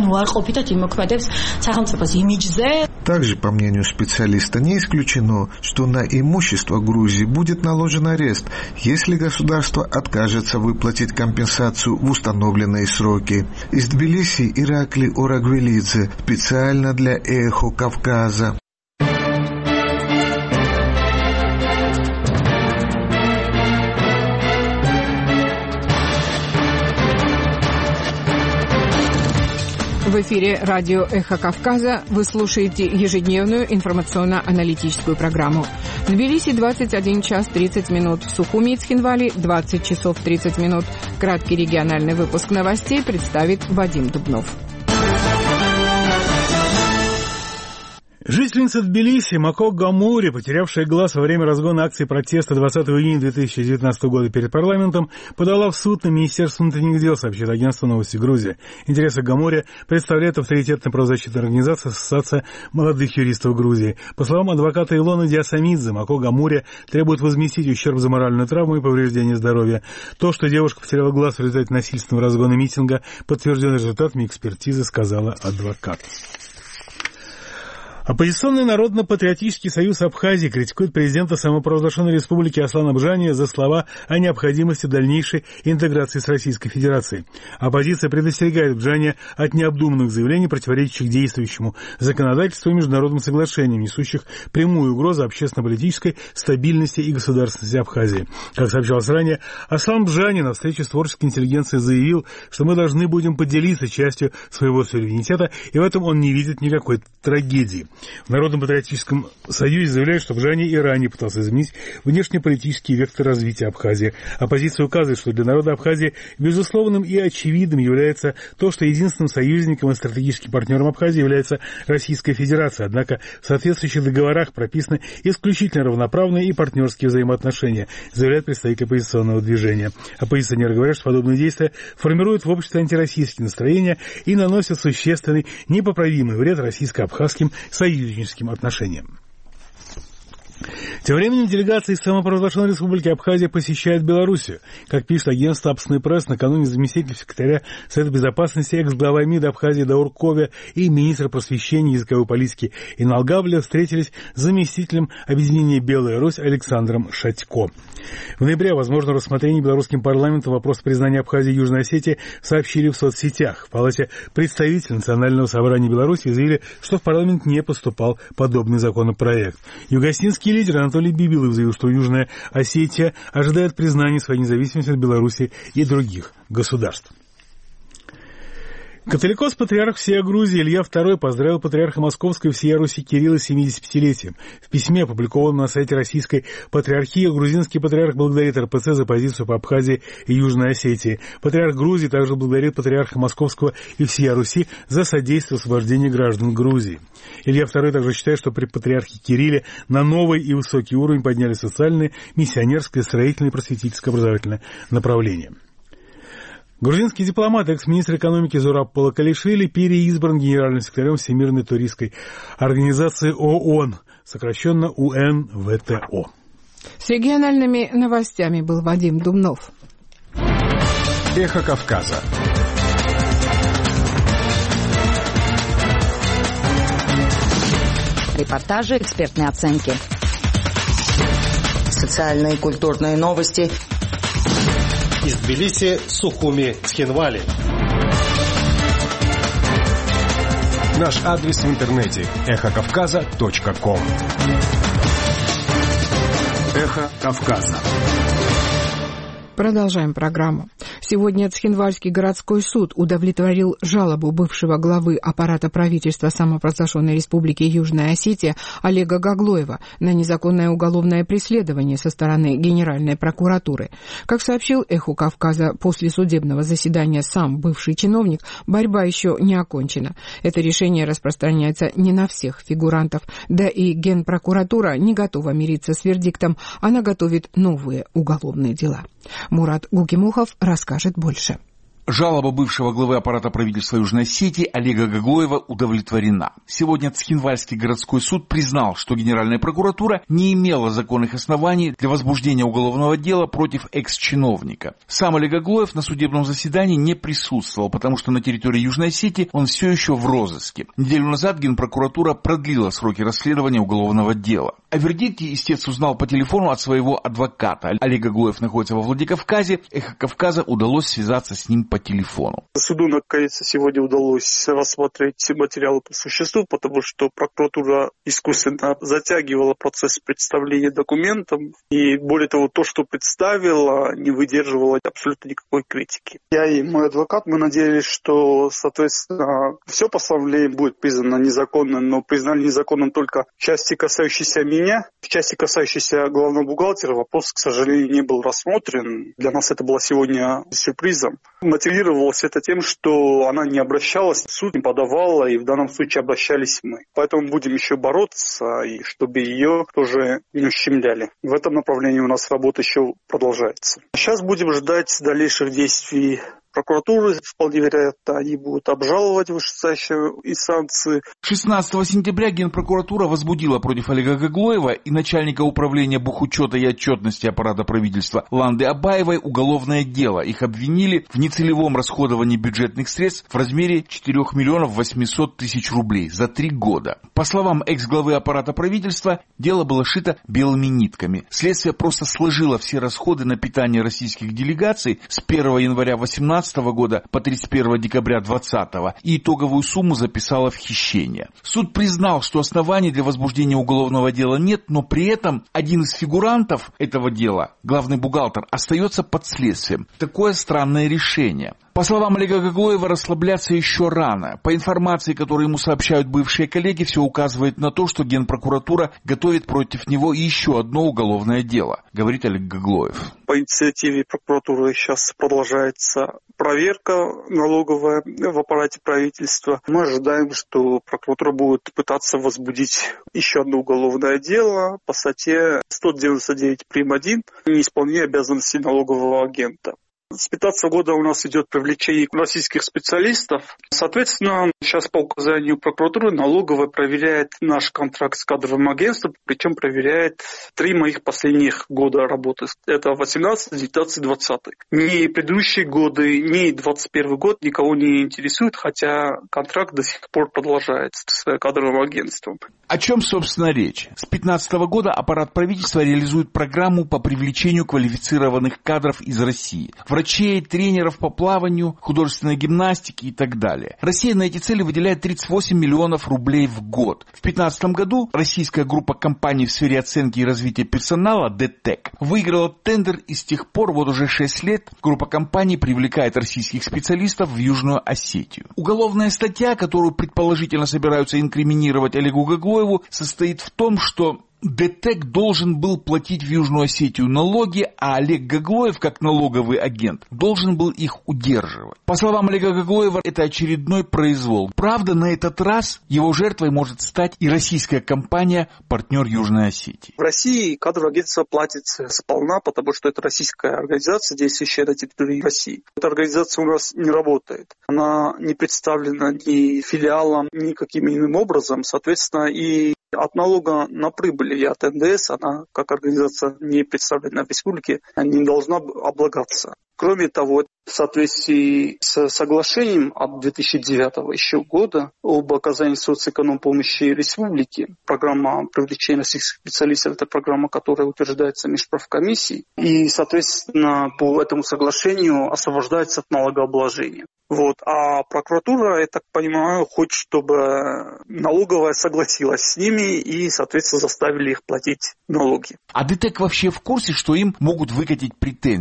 Также, по мнению специалиста, не исключено, что на имущество Грузии будет наложен арест, если государство откажется выплатить компенсацию в установленные сроки. Из Тбилиси Иракли Орагвелидзе специально для «Эхо Кавказа».
В эфире радио «Эхо Кавказа» вы слушаете ежедневную информационно-аналитическую программу. В Тбилиси двадцать один час тридцать минут, в Сухуми и Цхинвале двадцать часов тридцать минут. Краткий региональный выпуск новостей представит Вадим Дубнов.
Жительница Тбилиси Мако Гамури, потерявшая глаз во время разгона акции протеста двадцатого июня две тысячи девятнадцатого года перед парламентом, подала в суд на Министерство внутренних дел, сообщает агентство «Новости Грузии». Интересы Гамури представляет авторитетная правозащитная организация Ассоциация молодых юристов Грузии. По словам адвоката Илоны Диасамидзе, Мако Гамури требует возместить ущерб за моральную травму и повреждение здоровья. То, что девушка потеряла глаз в результате насильственного разгона митинга, подтвержден результатами экспертизы, сказала адвокат. Оппозиционный Народно-патриотический союз Абхазии критикует президента самопровозглашенной республики Аслана Бжания за слова о необходимости дальнейшей интеграции с Российской Федерацией. Оппозиция предостерегает Бжания от необдуманных заявлений, противоречащих действующему законодательству и международным соглашениям, несущих прямую угрозу общественно-политической стабильности и государственности Абхазии. Как сообщалось ранее, Аслан Бжания на встрече с творческой интеллигенцией заявил, что мы должны будем поделиться частью своего суверенитета, и в этом он не видит никакой трагедии. В Народно-патриотическом союзе заявляют, что Бжания и ранее пытался изменить внешнеполитический вектор развития Абхазии. Оппозиция указывает, что для народа Абхазии безусловным и очевидным является то, что единственным союзником и стратегическим партнером Абхазии является Российская Федерация. Однако в соответствующих договорах прописаны исключительно равноправные и партнерские взаимоотношения, заявляет представитель оппозиционного движения. Оппозиционеры говорят, что подобные действия формируют в обществе антироссийские настроения и наносят существенный, непоправимый вред российско-абхазским союзникам. союзническим отношениям. Тем временем делегация из самопровозглашенной республики Абхазия посещает Белоруссию. Как пишет агентство «Абсный пресс», накануне заместитель секретаря Совета Безопасности, экс-глава МИДа Абхазии Даур Ковя и министр просвещения и языковой политики Инал Гавля встретились с заместителем объединения «Белая Русь» Александром Шатько. В ноябре о возможном рассмотрении белорусским парламентом вопроса признания Абхазии и Южной Осетии сообщили в соцсетях. В Палате представителей Национального собрания Беларуси заявили, что в парламент не поступал подобный законопроект. Югосинский лидер Анатолий Бибилов заявил, что Южная Осетия ожидает признания своей независимости от Беларуси и других государств. Католикос-патриарх всея Грузии Илья второй поздравил патриарха Московской всея Руси Кирилла с семидесятипятилетием. В письме, опубликованном на сайте Российской Патриархии, грузинский патриарх благодарит эр пэ цэ за позицию по Абхазии и Южной Осетии. Патриарх Грузии также благодарит патриарха Московского и всея Руси за содействие освобождению граждан Грузии. Илья второй также считает, что при патриархе Кирилле на новый и высокий уровень подняли социальное, миссионерское, строительное и просветительское образовательное направление. Грузинский дипломат, экс-министр экономики Зураб Палакалишвили переизбран генеральным секретарем Всемирной туристской организации ООН, сокращенно у эн вэ тэ о.
С региональными новостями был Вадим Дубнов.
Эхо Кавказа.
Репортажи, экспертные оценки.
Социальные и культурные новости.
Из Тбилиси, Сухуми, Цхинвали.
Наш адрес в интернете эхо кавказа точка ком. Эхо Кавказа.
Продолжаем программу. Сегодня Цхинвальский городской суд удовлетворил жалобу бывшего главы аппарата правительства самопровозглашенной республики Южная Осетия Олега Гаглоева на незаконное уголовное преследование со стороны Генеральной прокуратуры. Как сообщил «Эхо Кавказа», после судебного заседания сам бывший чиновник, борьба еще не окончена. Это решение распространяется не на всех фигурантов, да и Генпрокуратура не готова мириться с вердиктом, она готовит новые уголовные дела. Мурат Гукимухов расскажет больше.
Жалоба бывшего главы аппарата правительства Южной Осетии Олега Гаглоева удовлетворена. Сегодня Цхинвальский городской суд признал, что Генеральная прокуратура не имела законных оснований для возбуждения уголовного дела против экс-чиновника. Сам Олег Гаглоев на судебном заседании не присутствовал, потому что на территории Южной Осетии он все еще в розыске. Неделю назад Генпрокуратура продлила сроки расследования уголовного дела. О вердикте истец узнал по телефону от своего адвоката. Олег Гаглоев находится во Владикавказе. «Эхо Кавказа» удалось связаться с ним по телефону.
Суду, наконец, сегодня удалось рассмотреть материалы по существу, потому что прокуратура искусственно затягивала процесс представления документов. И более того, то, что представила, не выдерживало абсолютно никакой критики. Я и мой адвокат, мы надеялись, что, соответственно, все постановление будет признано незаконным, но признали незаконным только в части, касающейся меня. В части, касающейся главного бухгалтера, вопрос, к сожалению, не был рассмотрен. Для нас это было сегодня сюрпризом. Мотивировалось это тем, что она не обращалась, суд не подавала, и в данном случае обращались мы. Поэтому будем еще бороться, и чтобы ее тоже не ущемляли. В этом направлении у нас работа еще продолжается. Сейчас будем ждать дальнейших действий прокуратуры. Вполне вероятно, они будут обжаловать вышестоящие инстанции.
шестнадцатого сентября Генпрокуратура возбудила против Олега Гаглоева и начальника управления бухучета и отчетности аппарата правительства Ланды Абаевой уголовное дело. Их обвинили в нецелевом расходовании бюджетных средств в размере четырех миллионов восьмисот тысяч рублей за три года. По словам экс-главы аппарата правительства, дело было шито белыми нитками. Следствие просто сложило все расходы на питание российских делегаций с первого января две тысячи восемнадцатого года по тридцать первого декабря две тысячи двадцатого и итоговую сумму записала в хищение. Суд признал, что оснований для возбуждения уголовного дела нет, но при этом один из фигурантов этого дела, главный бухгалтер, остается под следствием. Такое странное решение. По словам Олега Гаглоева, расслабляться еще рано. По информации, которую ему сообщают бывшие коллеги, все указывает на то, что Генпрокуратура готовит против него еще одно уголовное дело, говорит Олег Гаглоев.
По инициативе прокуратуры сейчас продолжается проверка налоговая в аппарате правительства. Мы ожидаем, что прокуратура будет пытаться возбудить еще одно уголовное дело по статье сто девяносто девять прим. один «Неисполнение обязанностей налогового агента». С две тысячи пятнадцатого года у нас идет привлечение российских специалистов. Соответственно, сейчас по указанию прокуратуры налоговая проверяет наш контракт с кадровым агентством, причем проверяет три моих последних года работы. Это восемнадцатый, девятнадцатый, двадцатый. Ни предыдущие годы, ни двадцать первый год никого не интересует, хотя контракт до сих пор продолжается с кадровым агентством.
О чем, собственно, речь? С две тысячи пятнадцатого года аппарат правительства реализует программу по привлечению квалифицированных кадров из России. Врачей, тренеров по плаванию, художественной гимнастики и так далее. Россия на эти цели выделяет тридцать восемь миллионов рублей в год. В две тысячи пятнадцатом году российская группа компаний в сфере оценки и развития персонала ДТЭК выиграла тендер, и с тех пор, вот уже шесть лет, группа компаний привлекает российских специалистов в Южную Осетию. Уголовная статья, которую предположительно собираются инкриминировать Олегу Гаглоеву, состоит в том, что ДТЭК должен был платить в Южную Осетию налоги, а Олег Гаглоев, как налоговый агент, должен был их удерживать. По словам Олега Гаглоева, это очередной произвол. Правда, на этот раз его жертвой может стать и российская компания, партнер Южной Осетии.
В России кадровое агентство платится сполна, потому что это российская организация, действующая на территории России. Эта организация у нас не работает. Она не представлена ни филиалом, ни каким иным образом. Соответственно, и от налога на прибыль и от эн дэ эс она, как организация, не представленная в республике, не должна облагаться. Кроме того, в соответствии с соглашением от две тысячи девятого еще года об оказании соцэконом-помощи республике, программа привлечения российских специалистов, это программа, которая утверждается межправкомиссией, и, соответственно, по этому соглашению освобождается от налогообложения. Вот. А прокуратура, я так понимаю, хочет, чтобы налоговая согласилась с ними и, соответственно, заставили их платить налоги.
А ДТЭК вообще в курсе, что им могут выкатить претензии?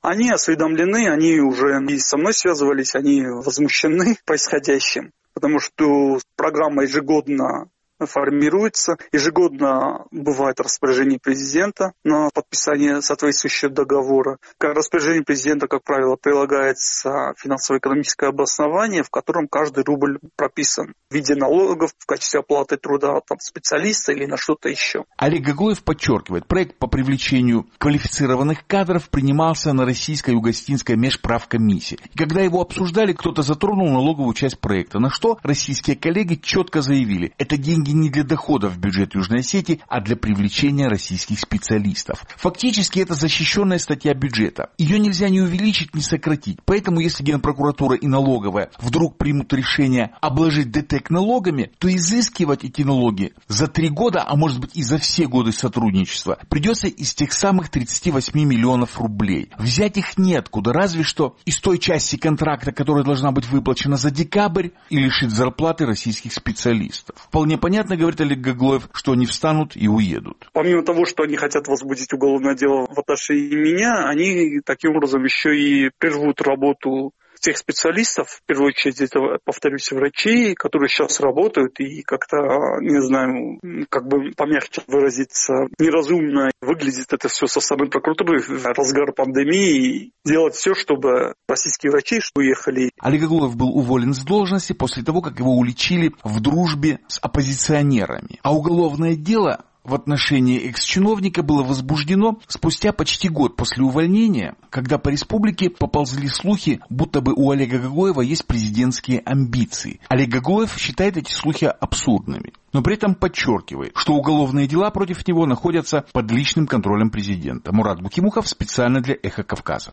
Они осведомлены, они уже и со мной связывались, они возмущены происходящим, потому что программа ежегодно формируется. Ежегодно бывает распоряжение президента на подписание соответствующего договора. К распоряжению президента, как правило, прилагается финансово-экономическое обоснование, в котором каждый рубль прописан в виде налогов, в качестве оплаты труда там, специалиста или на что-то еще.
Олег Гаглоев подчеркивает, проект по привлечению квалифицированных кадров принимался на российской юго-остинской межправкомиссии. И когда его обсуждали, кто-то затронул налоговую часть проекта, на что российские коллеги четко заявили, это деньги не для доходов в бюджет Южной Осетии, а для привлечения российских специалистов. Фактически это защищенная статья бюджета. Ее нельзя ни увеличить, ни сократить. Поэтому если Генпрокуратура и налоговая вдруг примут решение обложить ДТЭК налогами, то изыскивать эти налоги за три года, а может быть и за все годы сотрудничества, придется из тех самых тридцати восьми миллионов рублей. Взять их неоткуда, разве что из той части контракта, которая должна быть выплачена за декабрь, и лишить зарплаты российских специалистов. Вполне понятно, Понятно, говорит Олег Гаглоев, что они встанут и уедут.
Помимо того, что они хотят возбудить уголовное дело в отношении меня, они таким образом еще и прервут работу тех специалистов, в первую очередь, это, повторюсь, врачей, которые сейчас работают и как-то, не знаю, как бы помягче выразиться, неразумно выглядит это все со стороны прокуратуры в разгар пандемии, делать все, чтобы российские врачи уехали.
Олег Гаглоев был уволен с должности после того, как его уличили в дружбе с оппозиционерами. А уголовное дело в отношении экс-чиновника было возбуждено спустя почти год после увольнения, когда по республике поползли слухи, будто бы у Олега Гаглоева есть президентские амбиции. Олег Гаглоев считает эти слухи абсурдными, но при этом подчеркивает, что уголовные дела против него находятся под личным контролем президента. Мурат Букимухов специально для «Эхо Кавказа».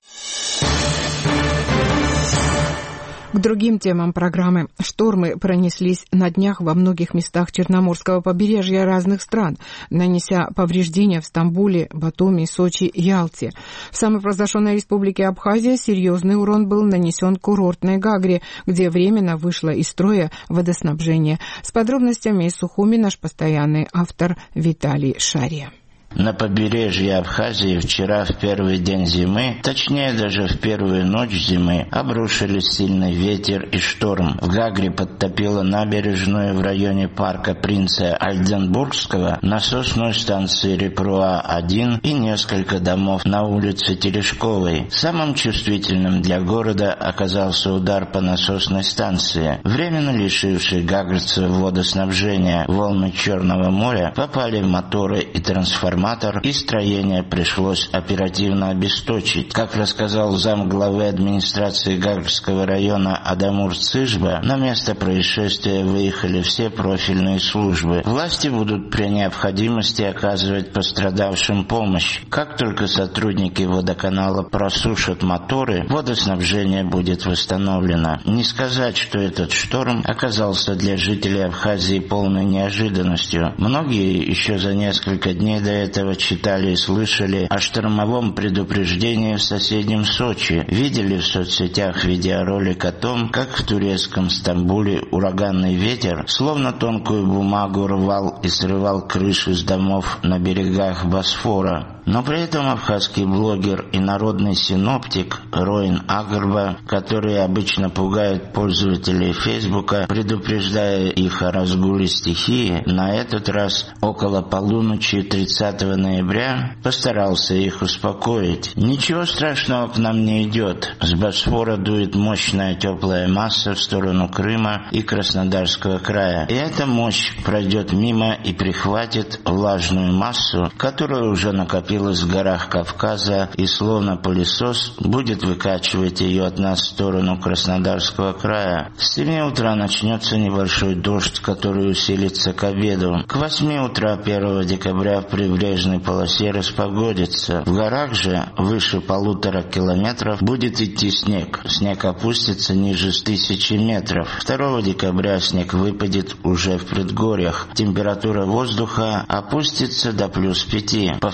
К другим темам программы. Штормы пронеслись на днях во многих местах Черноморского побережья разных стран, нанеся повреждения в Стамбуле, Батуми, Сочи, Ялте. В самопровозглашенной республике Абхазия серьезный урон был нанесен курортной Гагре, где временно вышло из строя водоснабжение. С подробностями из Сухуми наш постоянный автор Виталий Шария.
На побережье Абхазии вчера в первый день зимы, точнее даже в первую ночь зимы, обрушились сильный ветер и шторм. В Гагре подтопило набережную в районе парка принца Альденбургского, насосную станцию Репруа один и несколько домов на улице Терешковой. Самым чувствительным для города оказался удар по насосной станции. Временно лишивший гагрцев водоснабжения волны Черного моря попали в моторы и трансформаторы, и строение пришлось оперативно обесточить. Как рассказал замглавы администрации Гагрского района Адамур Цыжба, на место происшествия выехали все профильные службы. Власти будут при необходимости оказывать пострадавшим помощь. Как только сотрудники водоканала просушат моторы, водоснабжение будет восстановлено. Не сказать, что этот шторм оказался для жителей Абхазии полной неожиданностью. Многие еще за несколько дней до этого этого читали и слышали о штормовом предупреждении в соседнем Сочи. Видели в соцсетях видеоролик о том, как в турецком Стамбуле ураганный ветер словно тонкую бумагу рвал и срывал крыши с домов на берегах Босфора. Но при этом абхазский блогер и народный синоптик Роин Агарба, который обычно пугает пользователей Фейсбука, предупреждая их о разгуле стихии, на этот раз около полуночи тридцатого ноября постарался их успокоить. Ничего страшного к нам не идет. С Босфора дует мощная теплая масса в сторону Крыма и Краснодарского края. И эта мощь пройдет мимо и прихватит влажную массу, которая уже накопилась в горах Кавказа и словно пылесос будет выкачивать ее от нас в сторону Краснодарского края. С семи утра начнется небольшой дождь, который усилится к обеду. К восьми утра первого декабря в прибрежной полосе распогодится. В горах же выше полутора километров будет идти снег. Снег опустится ниже с тысячи метров. второго декабря снег выпадет уже в предгорьях. Температура воздуха опустится до плюс пяти. Повторюсь,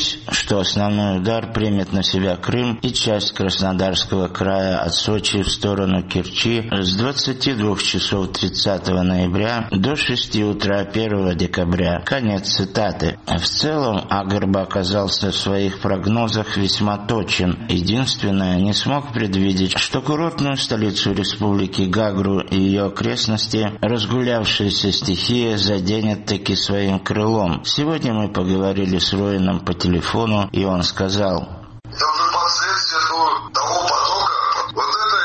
Надеюсь, что основной удар примет на себя Крым и часть Краснодарского края от Сочи в сторону Керчи с двадцати двух часов тридцатого ноября до шести утра первого декабря. Конец цитаты. В целом Агрба оказался в своих прогнозах весьма точен. Единственное, не смог предвидеть, что курортную столицу республики Гагру и ее окрестности разгулявшаяся стихия заденет таки своим крылом. Сегодня мы поговорили с Роином по телефону, и он сказал:
это уже последствия того потока, вот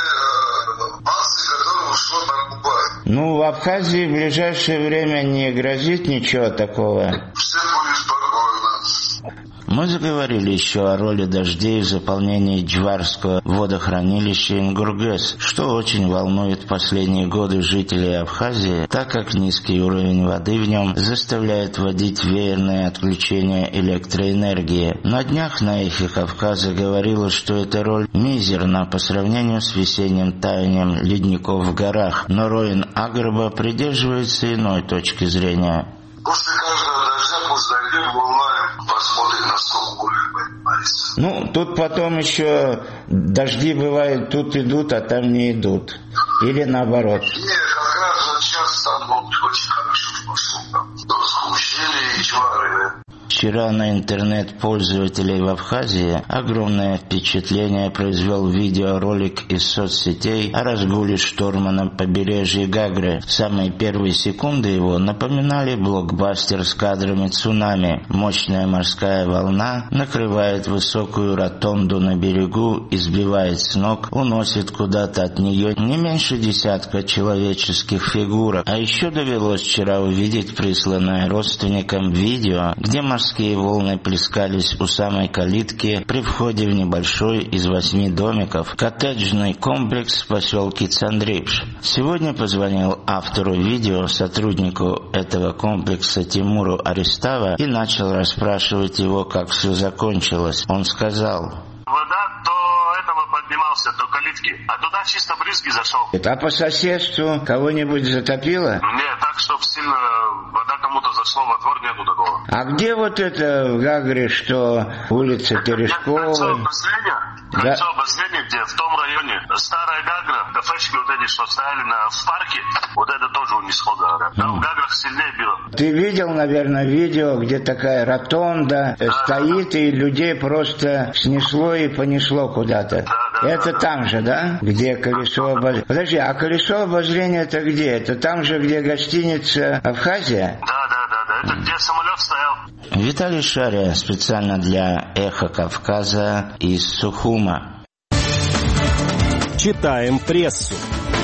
этой акции, которая ушла на Кубань.
Ну, в Абхазии в ближайшее время не грозит ничего такого.
Все будет спокойно.
Мы заговорили еще о роли дождей в заполнении Джварского водохранилища Ингургэс, что очень волнует в последние годы жителей Абхазии, так как низкий уровень воды в нем заставляет вводить веерные отключения электроэнергии. На днях на Эхе Кавказа говорилось, что эта роль мизерна по сравнению с весенним таянием ледников в горах, но Роин Агрба придерживается иной точки зрения.
После каждого дождя, после дождя волна, посмотрим, насколько будет подниматься.
Ну, тут потом еще дожди бывают, тут идут, а там не идут. Или наоборот.
Нет, как раз вот сейчас там вот очень хорошо пошло. До ущелья и Джвары.
Вчера на интернет-пользователей в Абхазии огромное впечатление произвел видеоролик из соцсетей о разгуле шторма на побережье Гагры. Самые первые секунды его напоминали блокбастер с кадрами цунами. Мощная морская волна накрывает высокую ротонду на берегу и сбивает с ног, уносит куда-то от нее не меньше десятка человеческих фигурок. А еще довелось вчера увидеть присланное родственникам видео, где морские волны плескались у самой калитки при входе в небольшой из восьми домиков коттеджный комплекс в поселке Цандрипш. Сегодня позвонил автору видео, сотруднику этого комплекса Тимуру Аристава, и начал расспрашивать его, как все закончилось. Он сказал:
вода до этого поднимался, до калитки, а туда чисто брызги зашел.
А по соседству кого-нибудь затопило?
Нет, так, чтоб сильно вода кому-то зашла во двор, нету такого.
А где вот это в Гагре, что улица Терешкова?
Кольцо обозрения,
да.
Кольцо обозрения, где в том районе старая Гагра, кафешки вот эти, что стояли на, в парке, вот это тоже у них схода. Там в Гаграх сильнее было.
Ты видел, наверное, видео, где такая ротонда да, стоит, да, да. И людей просто снесло и понесло куда-то.
Да, да,
это
да,
там
да.
же, да? Где колесо обозрения? Подожди, а колесо обозрения это где? Это там же, где гостиница Абхазия?
Да, да, да, да. Это где самолет стоял.
Виталий Шария специально для Эхо Кавказа из Сухума.
Читаем прессу.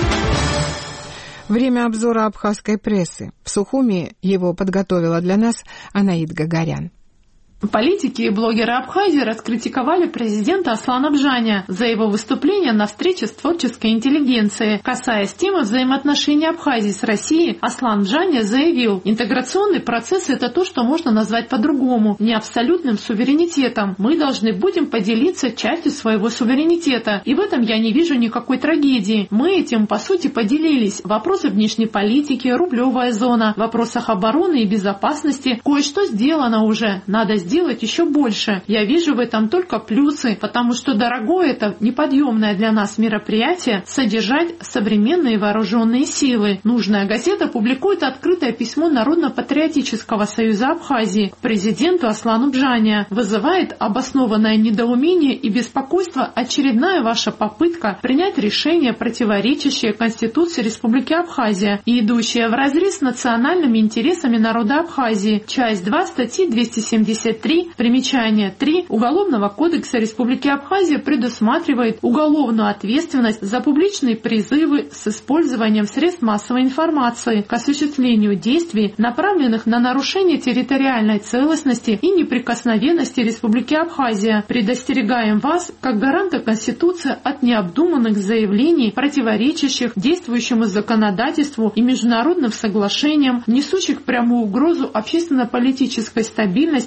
Время обзора абхазской прессы. В Сухуми его подготовила для нас Анаид Гагарян.
Политики и блогеры Абхазии раскритиковали президента Аслана Бжаня за его выступление на встрече с творческой интеллигенцией. Касаясь темы взаимоотношений Абхазии с Россией, Аслан Бжаня заявил: интеграционный процесс – это то, что можно назвать по-другому, не абсолютным суверенитетом. Мы должны будем поделиться частью своего суверенитета, и в этом я не вижу никакой трагедии. Мы этим, по сути, поделились. Вопросы внешней политики, рублевая зона, в вопросах обороны и безопасности. Кое-что сделано уже, надо сделать делать еще больше. Я вижу в этом только плюсы, потому что дорогое это неподъемное для нас мероприятие содержать современные вооруженные силы. Нужная газета публикует открытое письмо Народно-патриотического союза Абхазии к президенту Аслану Бжаня. Вызывает обоснованное недоумение и беспокойство очередная ваша попытка принять решение, противоречащее Конституции Республики Абхазия и идущее вразрез с национальными интересами народа Абхазии. Часть два статьи двести семьдесят три, примечание три Уголовного кодекса Республики Абхазия предусматривает уголовную ответственность за публичные призывы с использованием средств массовой информации к осуществлению действий, направленных на нарушение территориальной целостности и неприкосновенности Республики Абхазия. Предостерегаем вас, как гаранта Конституции, от необдуманных заявлений, противоречащих действующему законодательству и международным соглашениям, несущих прямую угрозу общественно-политической стабильности и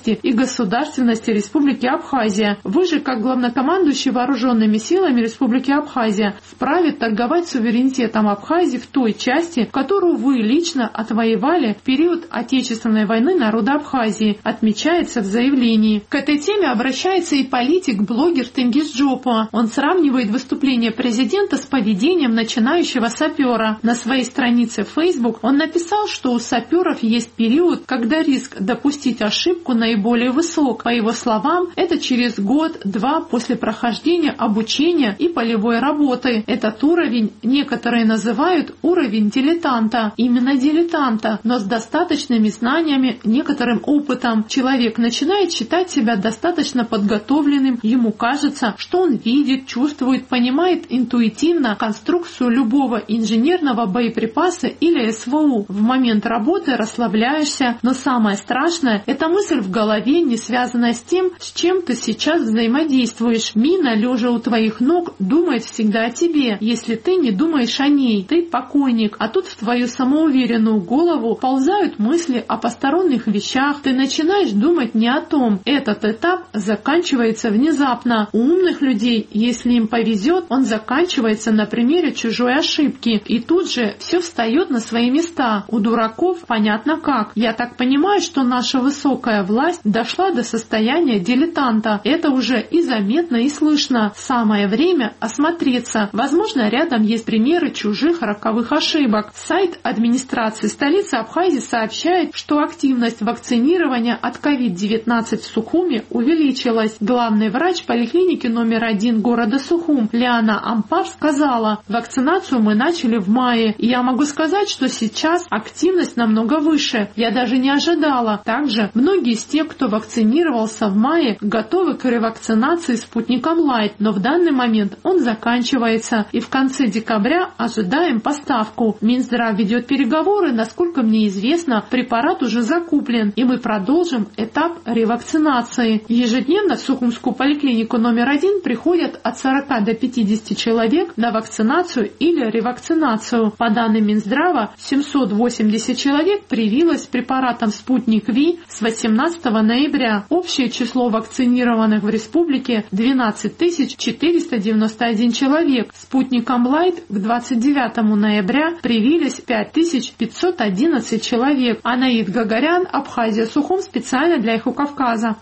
государственности Республики Абхазия. Вы же, как главнокомандующий вооруженными силами Республики Абхазия, вправе торговать суверенитетом Абхазии в той части, которую вы лично отвоевали в период Отечественной войны народа Абхазии, отмечается в заявлении. К этой теме обращается и политик-блогер Тенгиз Джопа. Он сравнивает выступление президента с поведением начинающего сапера. На своей странице в Facebook он написал, что у саперов есть период, когда риск допустить ошибку наиболее высок. По его словам, это через год-два после прохождения обучения и полевой работы. Этот уровень некоторые называют уровень дилетанта. Именно дилетанта, но с достаточными знаниями, некоторым опытом. Человек начинает считать себя достаточно подготовленным. Ему кажется, что он видит, чувствует, понимает интуитивно конструкцию любого инженерного боеприпаса или СВУ. В момент работы расслабляешься, но самое страшное — это мысль в голове, не связанная с тем, с чем ты сейчас взаимодействуешь. Мина, лежа у твоих ног, думает всегда о тебе. Если ты не думаешь о ней, ты покойник. А тут в твою самоуверенную голову ползают мысли о посторонних вещах. Ты начинаешь думать не о том. Этот этап заканчивается внезапно. У умных людей, если им повезет, он заканчивается на примере чужой ошибки. И тут же все встает на свои места. У дураков понятно как. Я так понимаю, что наша высокая власть дошла до состояния дилетанта. Это уже и заметно, и слышно. Самое время осмотреться. Возможно, рядом есть примеры чужих роковых ошибок. Сайт администрации столицы Абхазии сообщает, что активность вакцинирования от ковид девятнадцать в Сухуме увеличилась. Главный врач поликлиники номер один города Сухум Лиана Ампав сказала: вакцинацию мы начали в мае. И я могу сказать, что сейчас активность намного выше. Я даже не ожидала. Также многие из тех, кто вакцинировался в мае, готовы к ревакцинации спутником Лайт, но в данный момент он заканчивается. И в конце декабря ожидаем поставку. Минздрав ведет переговоры, насколько мне известно, препарат уже закуплен, и мы продолжим этап ревакцинации. Ежедневно в Сухумскую поликлинику номер один приходят от сорока до пятидесяти человек на вакцинацию или ревакцинацию. По данным Минздрава, семьсот восемьдесят человек привилось препаратом «Спутник Ви» с восемнадцатого ноября. Общее число вакцинированных в республике — двенадцать тысяч четыреста девяносто один человек. Спутником Лайт к двадцать девятому ноября привились пять тысяч пятьсот одиннадцать человек. Анаид Гагарян, Абхазия, Сухум, специально для Эхо Кавказа.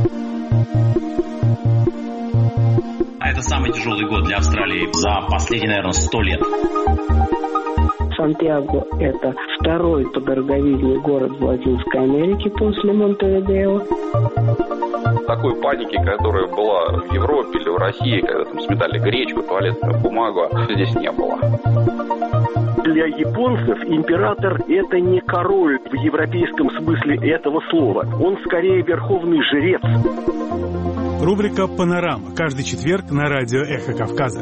Это самый тяжелый год для Австралии за последние, наверное, сто лет.
Сантьяго – это второй по дороговизне город в Латинской Америке после Монтевидео.
Такой паники, которая была в Европе или в России, когда там сметали гречку, туалетную бумагу, здесь не было.
Для японцев император – это не король в европейском смысле этого слова. Он скорее верховный жрец.
Рубрика «Панорама». Каждый четверг на радио «Эхо Кавказа».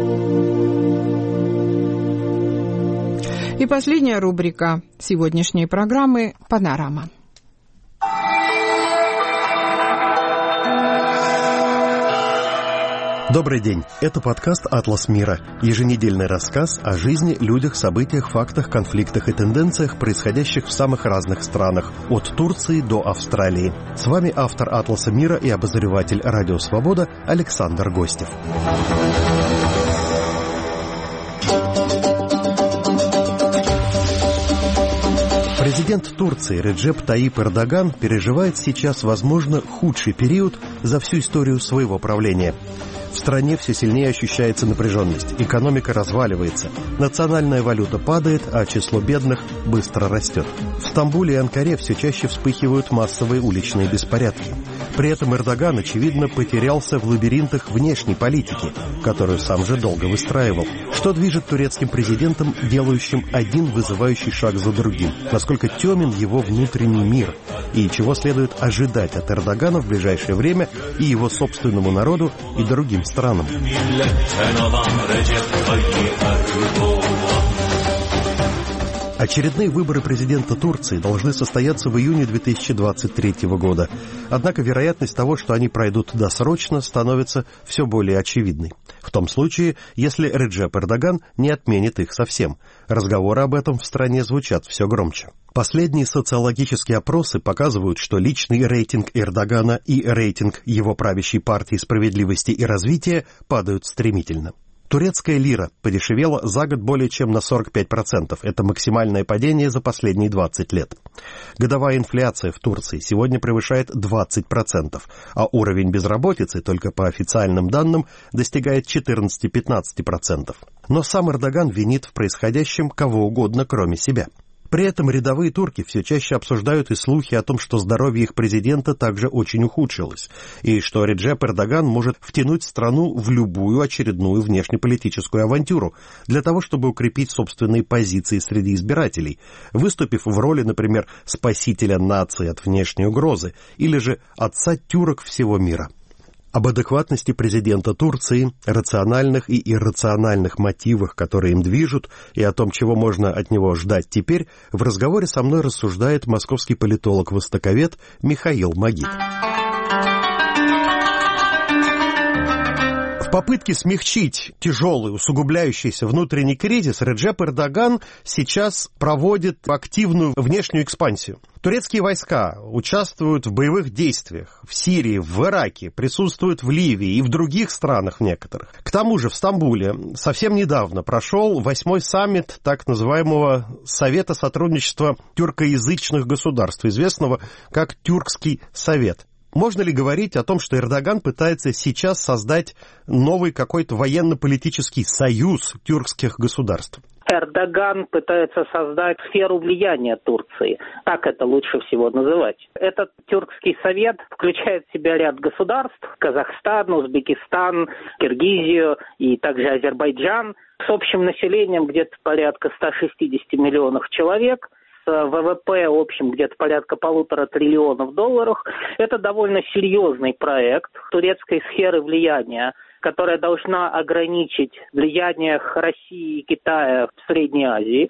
И последняя рубрика сегодняшней программы «Панорама».
Добрый день. Это подкаст «Атлас мира». Еженедельный рассказ о жизни, людях, событиях, фактах, конфликтах и тенденциях, происходящих в самых разных странах, от Турции до Австралии. С вами автор «Атласа мира» и обозреватель «Радио Свобода» Александр Гостев. Президент Турции Реджеп Таyyip Эрдоган переживает сейчас, возможно, худший период за всю историю своего правления. В стране все сильнее ощущается напряженность, экономика разваливается, национальная валюта падает, а число бедных быстро растет. В Стамбуле и Анкаре все чаще вспыхивают массовые уличные беспорядки. При этом Эрдоган, очевидно, потерялся в лабиринтах внешней политики, которую сам же долго выстраивал. Что движет турецким президентом, делающим один вызывающий шаг за другим? Насколько темен его внутренний мир? И чего следует ожидать от Эрдогана в ближайшее время и его собственному народу, и другим странам? Очередные выборы президента Турции должны состояться в июне две тысячи двадцать третьего года. Однако вероятность того, что они пройдут досрочно, становится все более очевидной. В том случае, если Реджеп Эрдоган не отменит их совсем. Разговоры об этом в стране звучат все громче. Последние социологические опросы показывают, что личный рейтинг Эрдогана и рейтинг его правящей партии «Справедливости и развития» падают стремительно. Турецкая лира подешевела за год более чем на сорок пять процентов. Это максимальное падение за последние двадцать лет. Годовая инфляция в Турции сегодня превышает двадцать процентов, а уровень безработицы, только по официальным данным, достигает четырнадцать-пятнадцать процентов. Но сам Эрдоган винит в происходящем кого угодно, кроме себя. При этом рядовые турки все чаще обсуждают и слухи о том, что здоровье их президента также очень ухудшилось, и что Реджеп Эрдоган может втянуть страну в любую очередную внешнеполитическую авантюру для того, чтобы укрепить собственные позиции среди избирателей, выступив в роли, например, спасителя нации от внешней угрозы или же отца тюрок всего мира. Об адекватности президента Турции, рациональных и иррациональных мотивах, которые им движут, и о том, чего можно от него ждать теперь, в разговоре со мной рассуждает московский политолог-востоковед Михаил Магид. В попытке смягчить тяжелый, усугубляющийся внутренний кризис Реджеп Эрдоган сейчас проводит активную внешнюю экспансию. Турецкие войска участвуют в боевых действиях в Сирии, в Ираке, присутствуют в Ливии и в других странах некоторых. К тому же в Стамбуле совсем недавно прошел восьмой саммит так называемого Совета сотрудничества тюркоязычных государств, известного как Тюркский совет. Можно ли говорить о том, что Эрдоган пытается сейчас создать новый какой-то военно-политический союз тюркских государств?
Эрдоган пытается создать сферу влияния Турции. Так это лучше всего называть. Этот Тюркский совет включает в себя ряд государств: Казахстан, Узбекистан, Киргизию и также Азербайджан, с общим населением где-то порядка ста шестидесяти миллионов человек, с ВВП общим где-то порядка полутора триллионов долларов. Это довольно серьезный проект турецкой сферы влияния, которая должна ограничить влияние России и Китая в Средней Азии.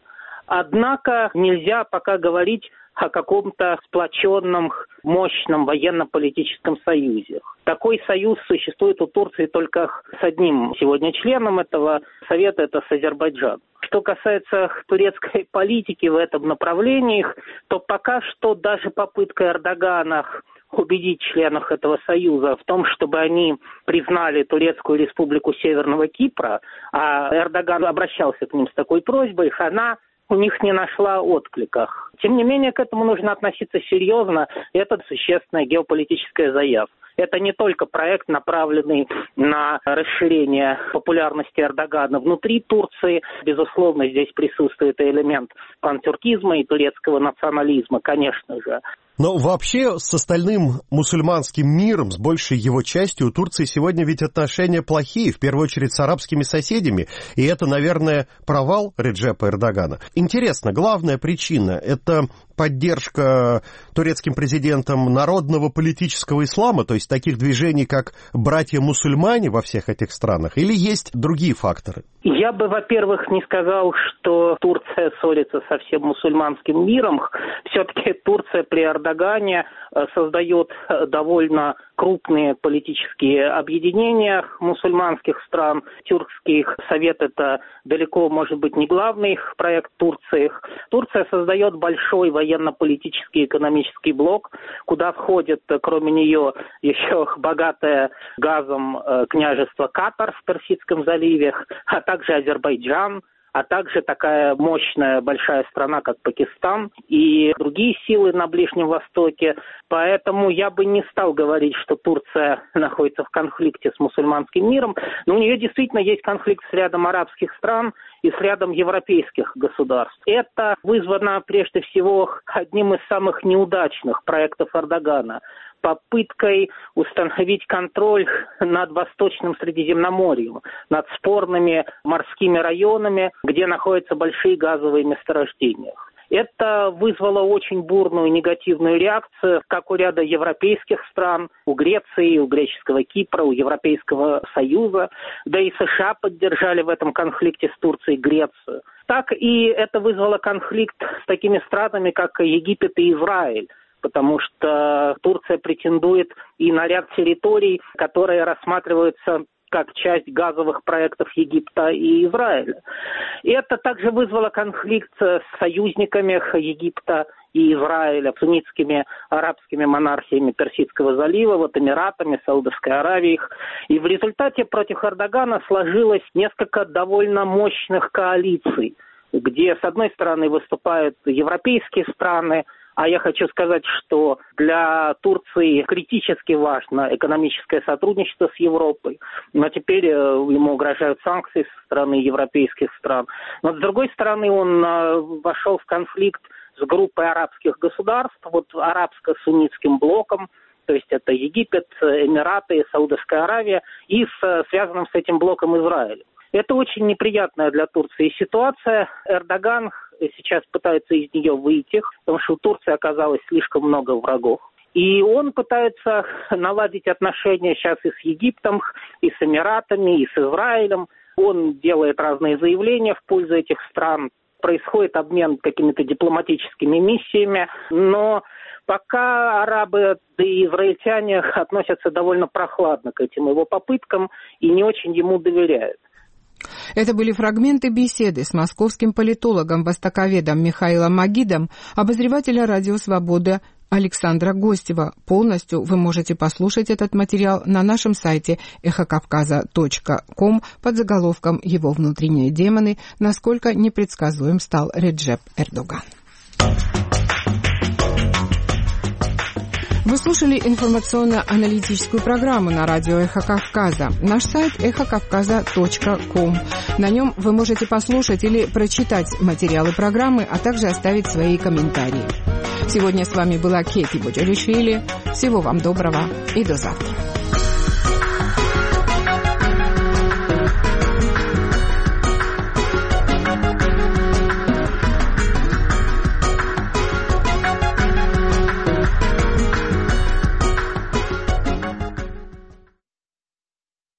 Однако нельзя пока говорить о каком-то сплоченном, мощном военно-политическом союзе. Такой союз существует у Турции только с одним сегодня членом этого совета, это с Азербайджаном. Что касается турецкой политики в этом направлении, то пока что даже попытка Эрдогана убедить членов этого союза в том, чтобы они признали Турецкую республику Северного Кипра, а Эрдоган обращался к ним с такой просьбой, она у них не нашла отклика. Тем не менее, к этому нужно относиться серьезно. Это существенная геополитическая заявка. Это не только проект, направленный на расширение популярности Эрдогана внутри Турции. Безусловно, здесь присутствует и элемент пантюркизма и турецкого национализма, конечно же.
Но вообще с остальным мусульманским миром, с большей его частью, у Турции сегодня ведь отношения плохие, в первую очередь с арабскими соседями, и это, наверное, провал Реджепа Эрдогана. Интересно, главная причина – это поддержка турецким президентом народного политического ислама, то есть таких движений, как братья-мусульмане во всех этих странах, или есть другие факторы?
Я бы, во-первых, не сказал, что Турция ссорится со всем мусульманским миром. Все-таки Турция при Эрдогане создает довольно крупные политические объединения мусульманских стран. Тюркский совет – это далеко, может быть, не главный проект Турции. Турция создает большой военно-политический экономический блок, куда входит, кроме нее, еще богатое газом княжество Катар в Персидском заливе, а также Азербайджан, а также такая мощная большая страна, как Пакистан и другие силы на Ближнем Востоке. Поэтому я бы не стал говорить, что Турция находится в конфликте с мусульманским миром, но у нее действительно есть конфликт с рядом арабских стран и с рядом европейских государств. Это вызвано прежде всего одним из самых неудачных проектов Эрдогана – попыткой установить контроль над Восточным Средиземноморьем, над спорными морскими районами, где находятся большие газовые месторождения. Это вызвало очень бурную негативную реакцию как у ряда европейских стран, у Греции, у греческого Кипра, у Европейского Союза, да и США поддержали в этом конфликте с Турцией Грецию. Так и это вызвало конфликт с такими странами, как Египет и Израиль, потому что Турция претендует и на ряд территорий, которые рассматриваются как часть газовых проектов Египта и Израиля. И это также вызвало конфликт с союзниками Египта и Израиля, суннитскими арабскими монархиями Персидского залива, вот Эмиратами, Саудовской Аравией. И в результате против Эрдогана сложилось несколько довольно мощных коалиций, где, с одной стороны, выступают европейские страны, а я хочу сказать, что для Турции критически важно экономическое сотрудничество с Европой. Но теперь ему угрожают санкции со стороны европейских стран. Но с другой стороны, он вошел в конфликт с группой арабских государств, вот арабско-суннитским блоком, то есть это Египет, Эмираты, Саудовская Аравия и с связанным с этим блоком Израиль. Это очень неприятная для Турции ситуация. Эрдоган сейчас пытается из нее выйти, потому что у Турции оказалось слишком много врагов. И он пытается наладить отношения сейчас и с Египтом, и с Эмиратами, и с Израилем. Он делает разные заявления в пользу этих стран. Происходит обмен какими-то дипломатическими миссиями, но пока арабы, да и израильтяне относятся довольно прохладно к этим его попыткам и не очень ему доверяют.
Это были фрагменты беседы с московским политологом-востоковедом Михаилом Магидом, обозревателя «Радио Свобода» Александра Гостева. Полностью вы можете послушать этот материал на нашем сайте эхо кавказа точка ком под заголовком «Его внутренние демоны. Насколько непредсказуем стал Реджеп Эрдоган». Вы слушали информационно-аналитическую программу на радио «Эхо Кавказа». Наш сайт эхо кавказа точка ком. На нем вы можете послушать или прочитать материалы программы, а также оставить свои комментарии. Сегодня с вами была Кети Боджалишвили. Всего вам доброго и до завтра.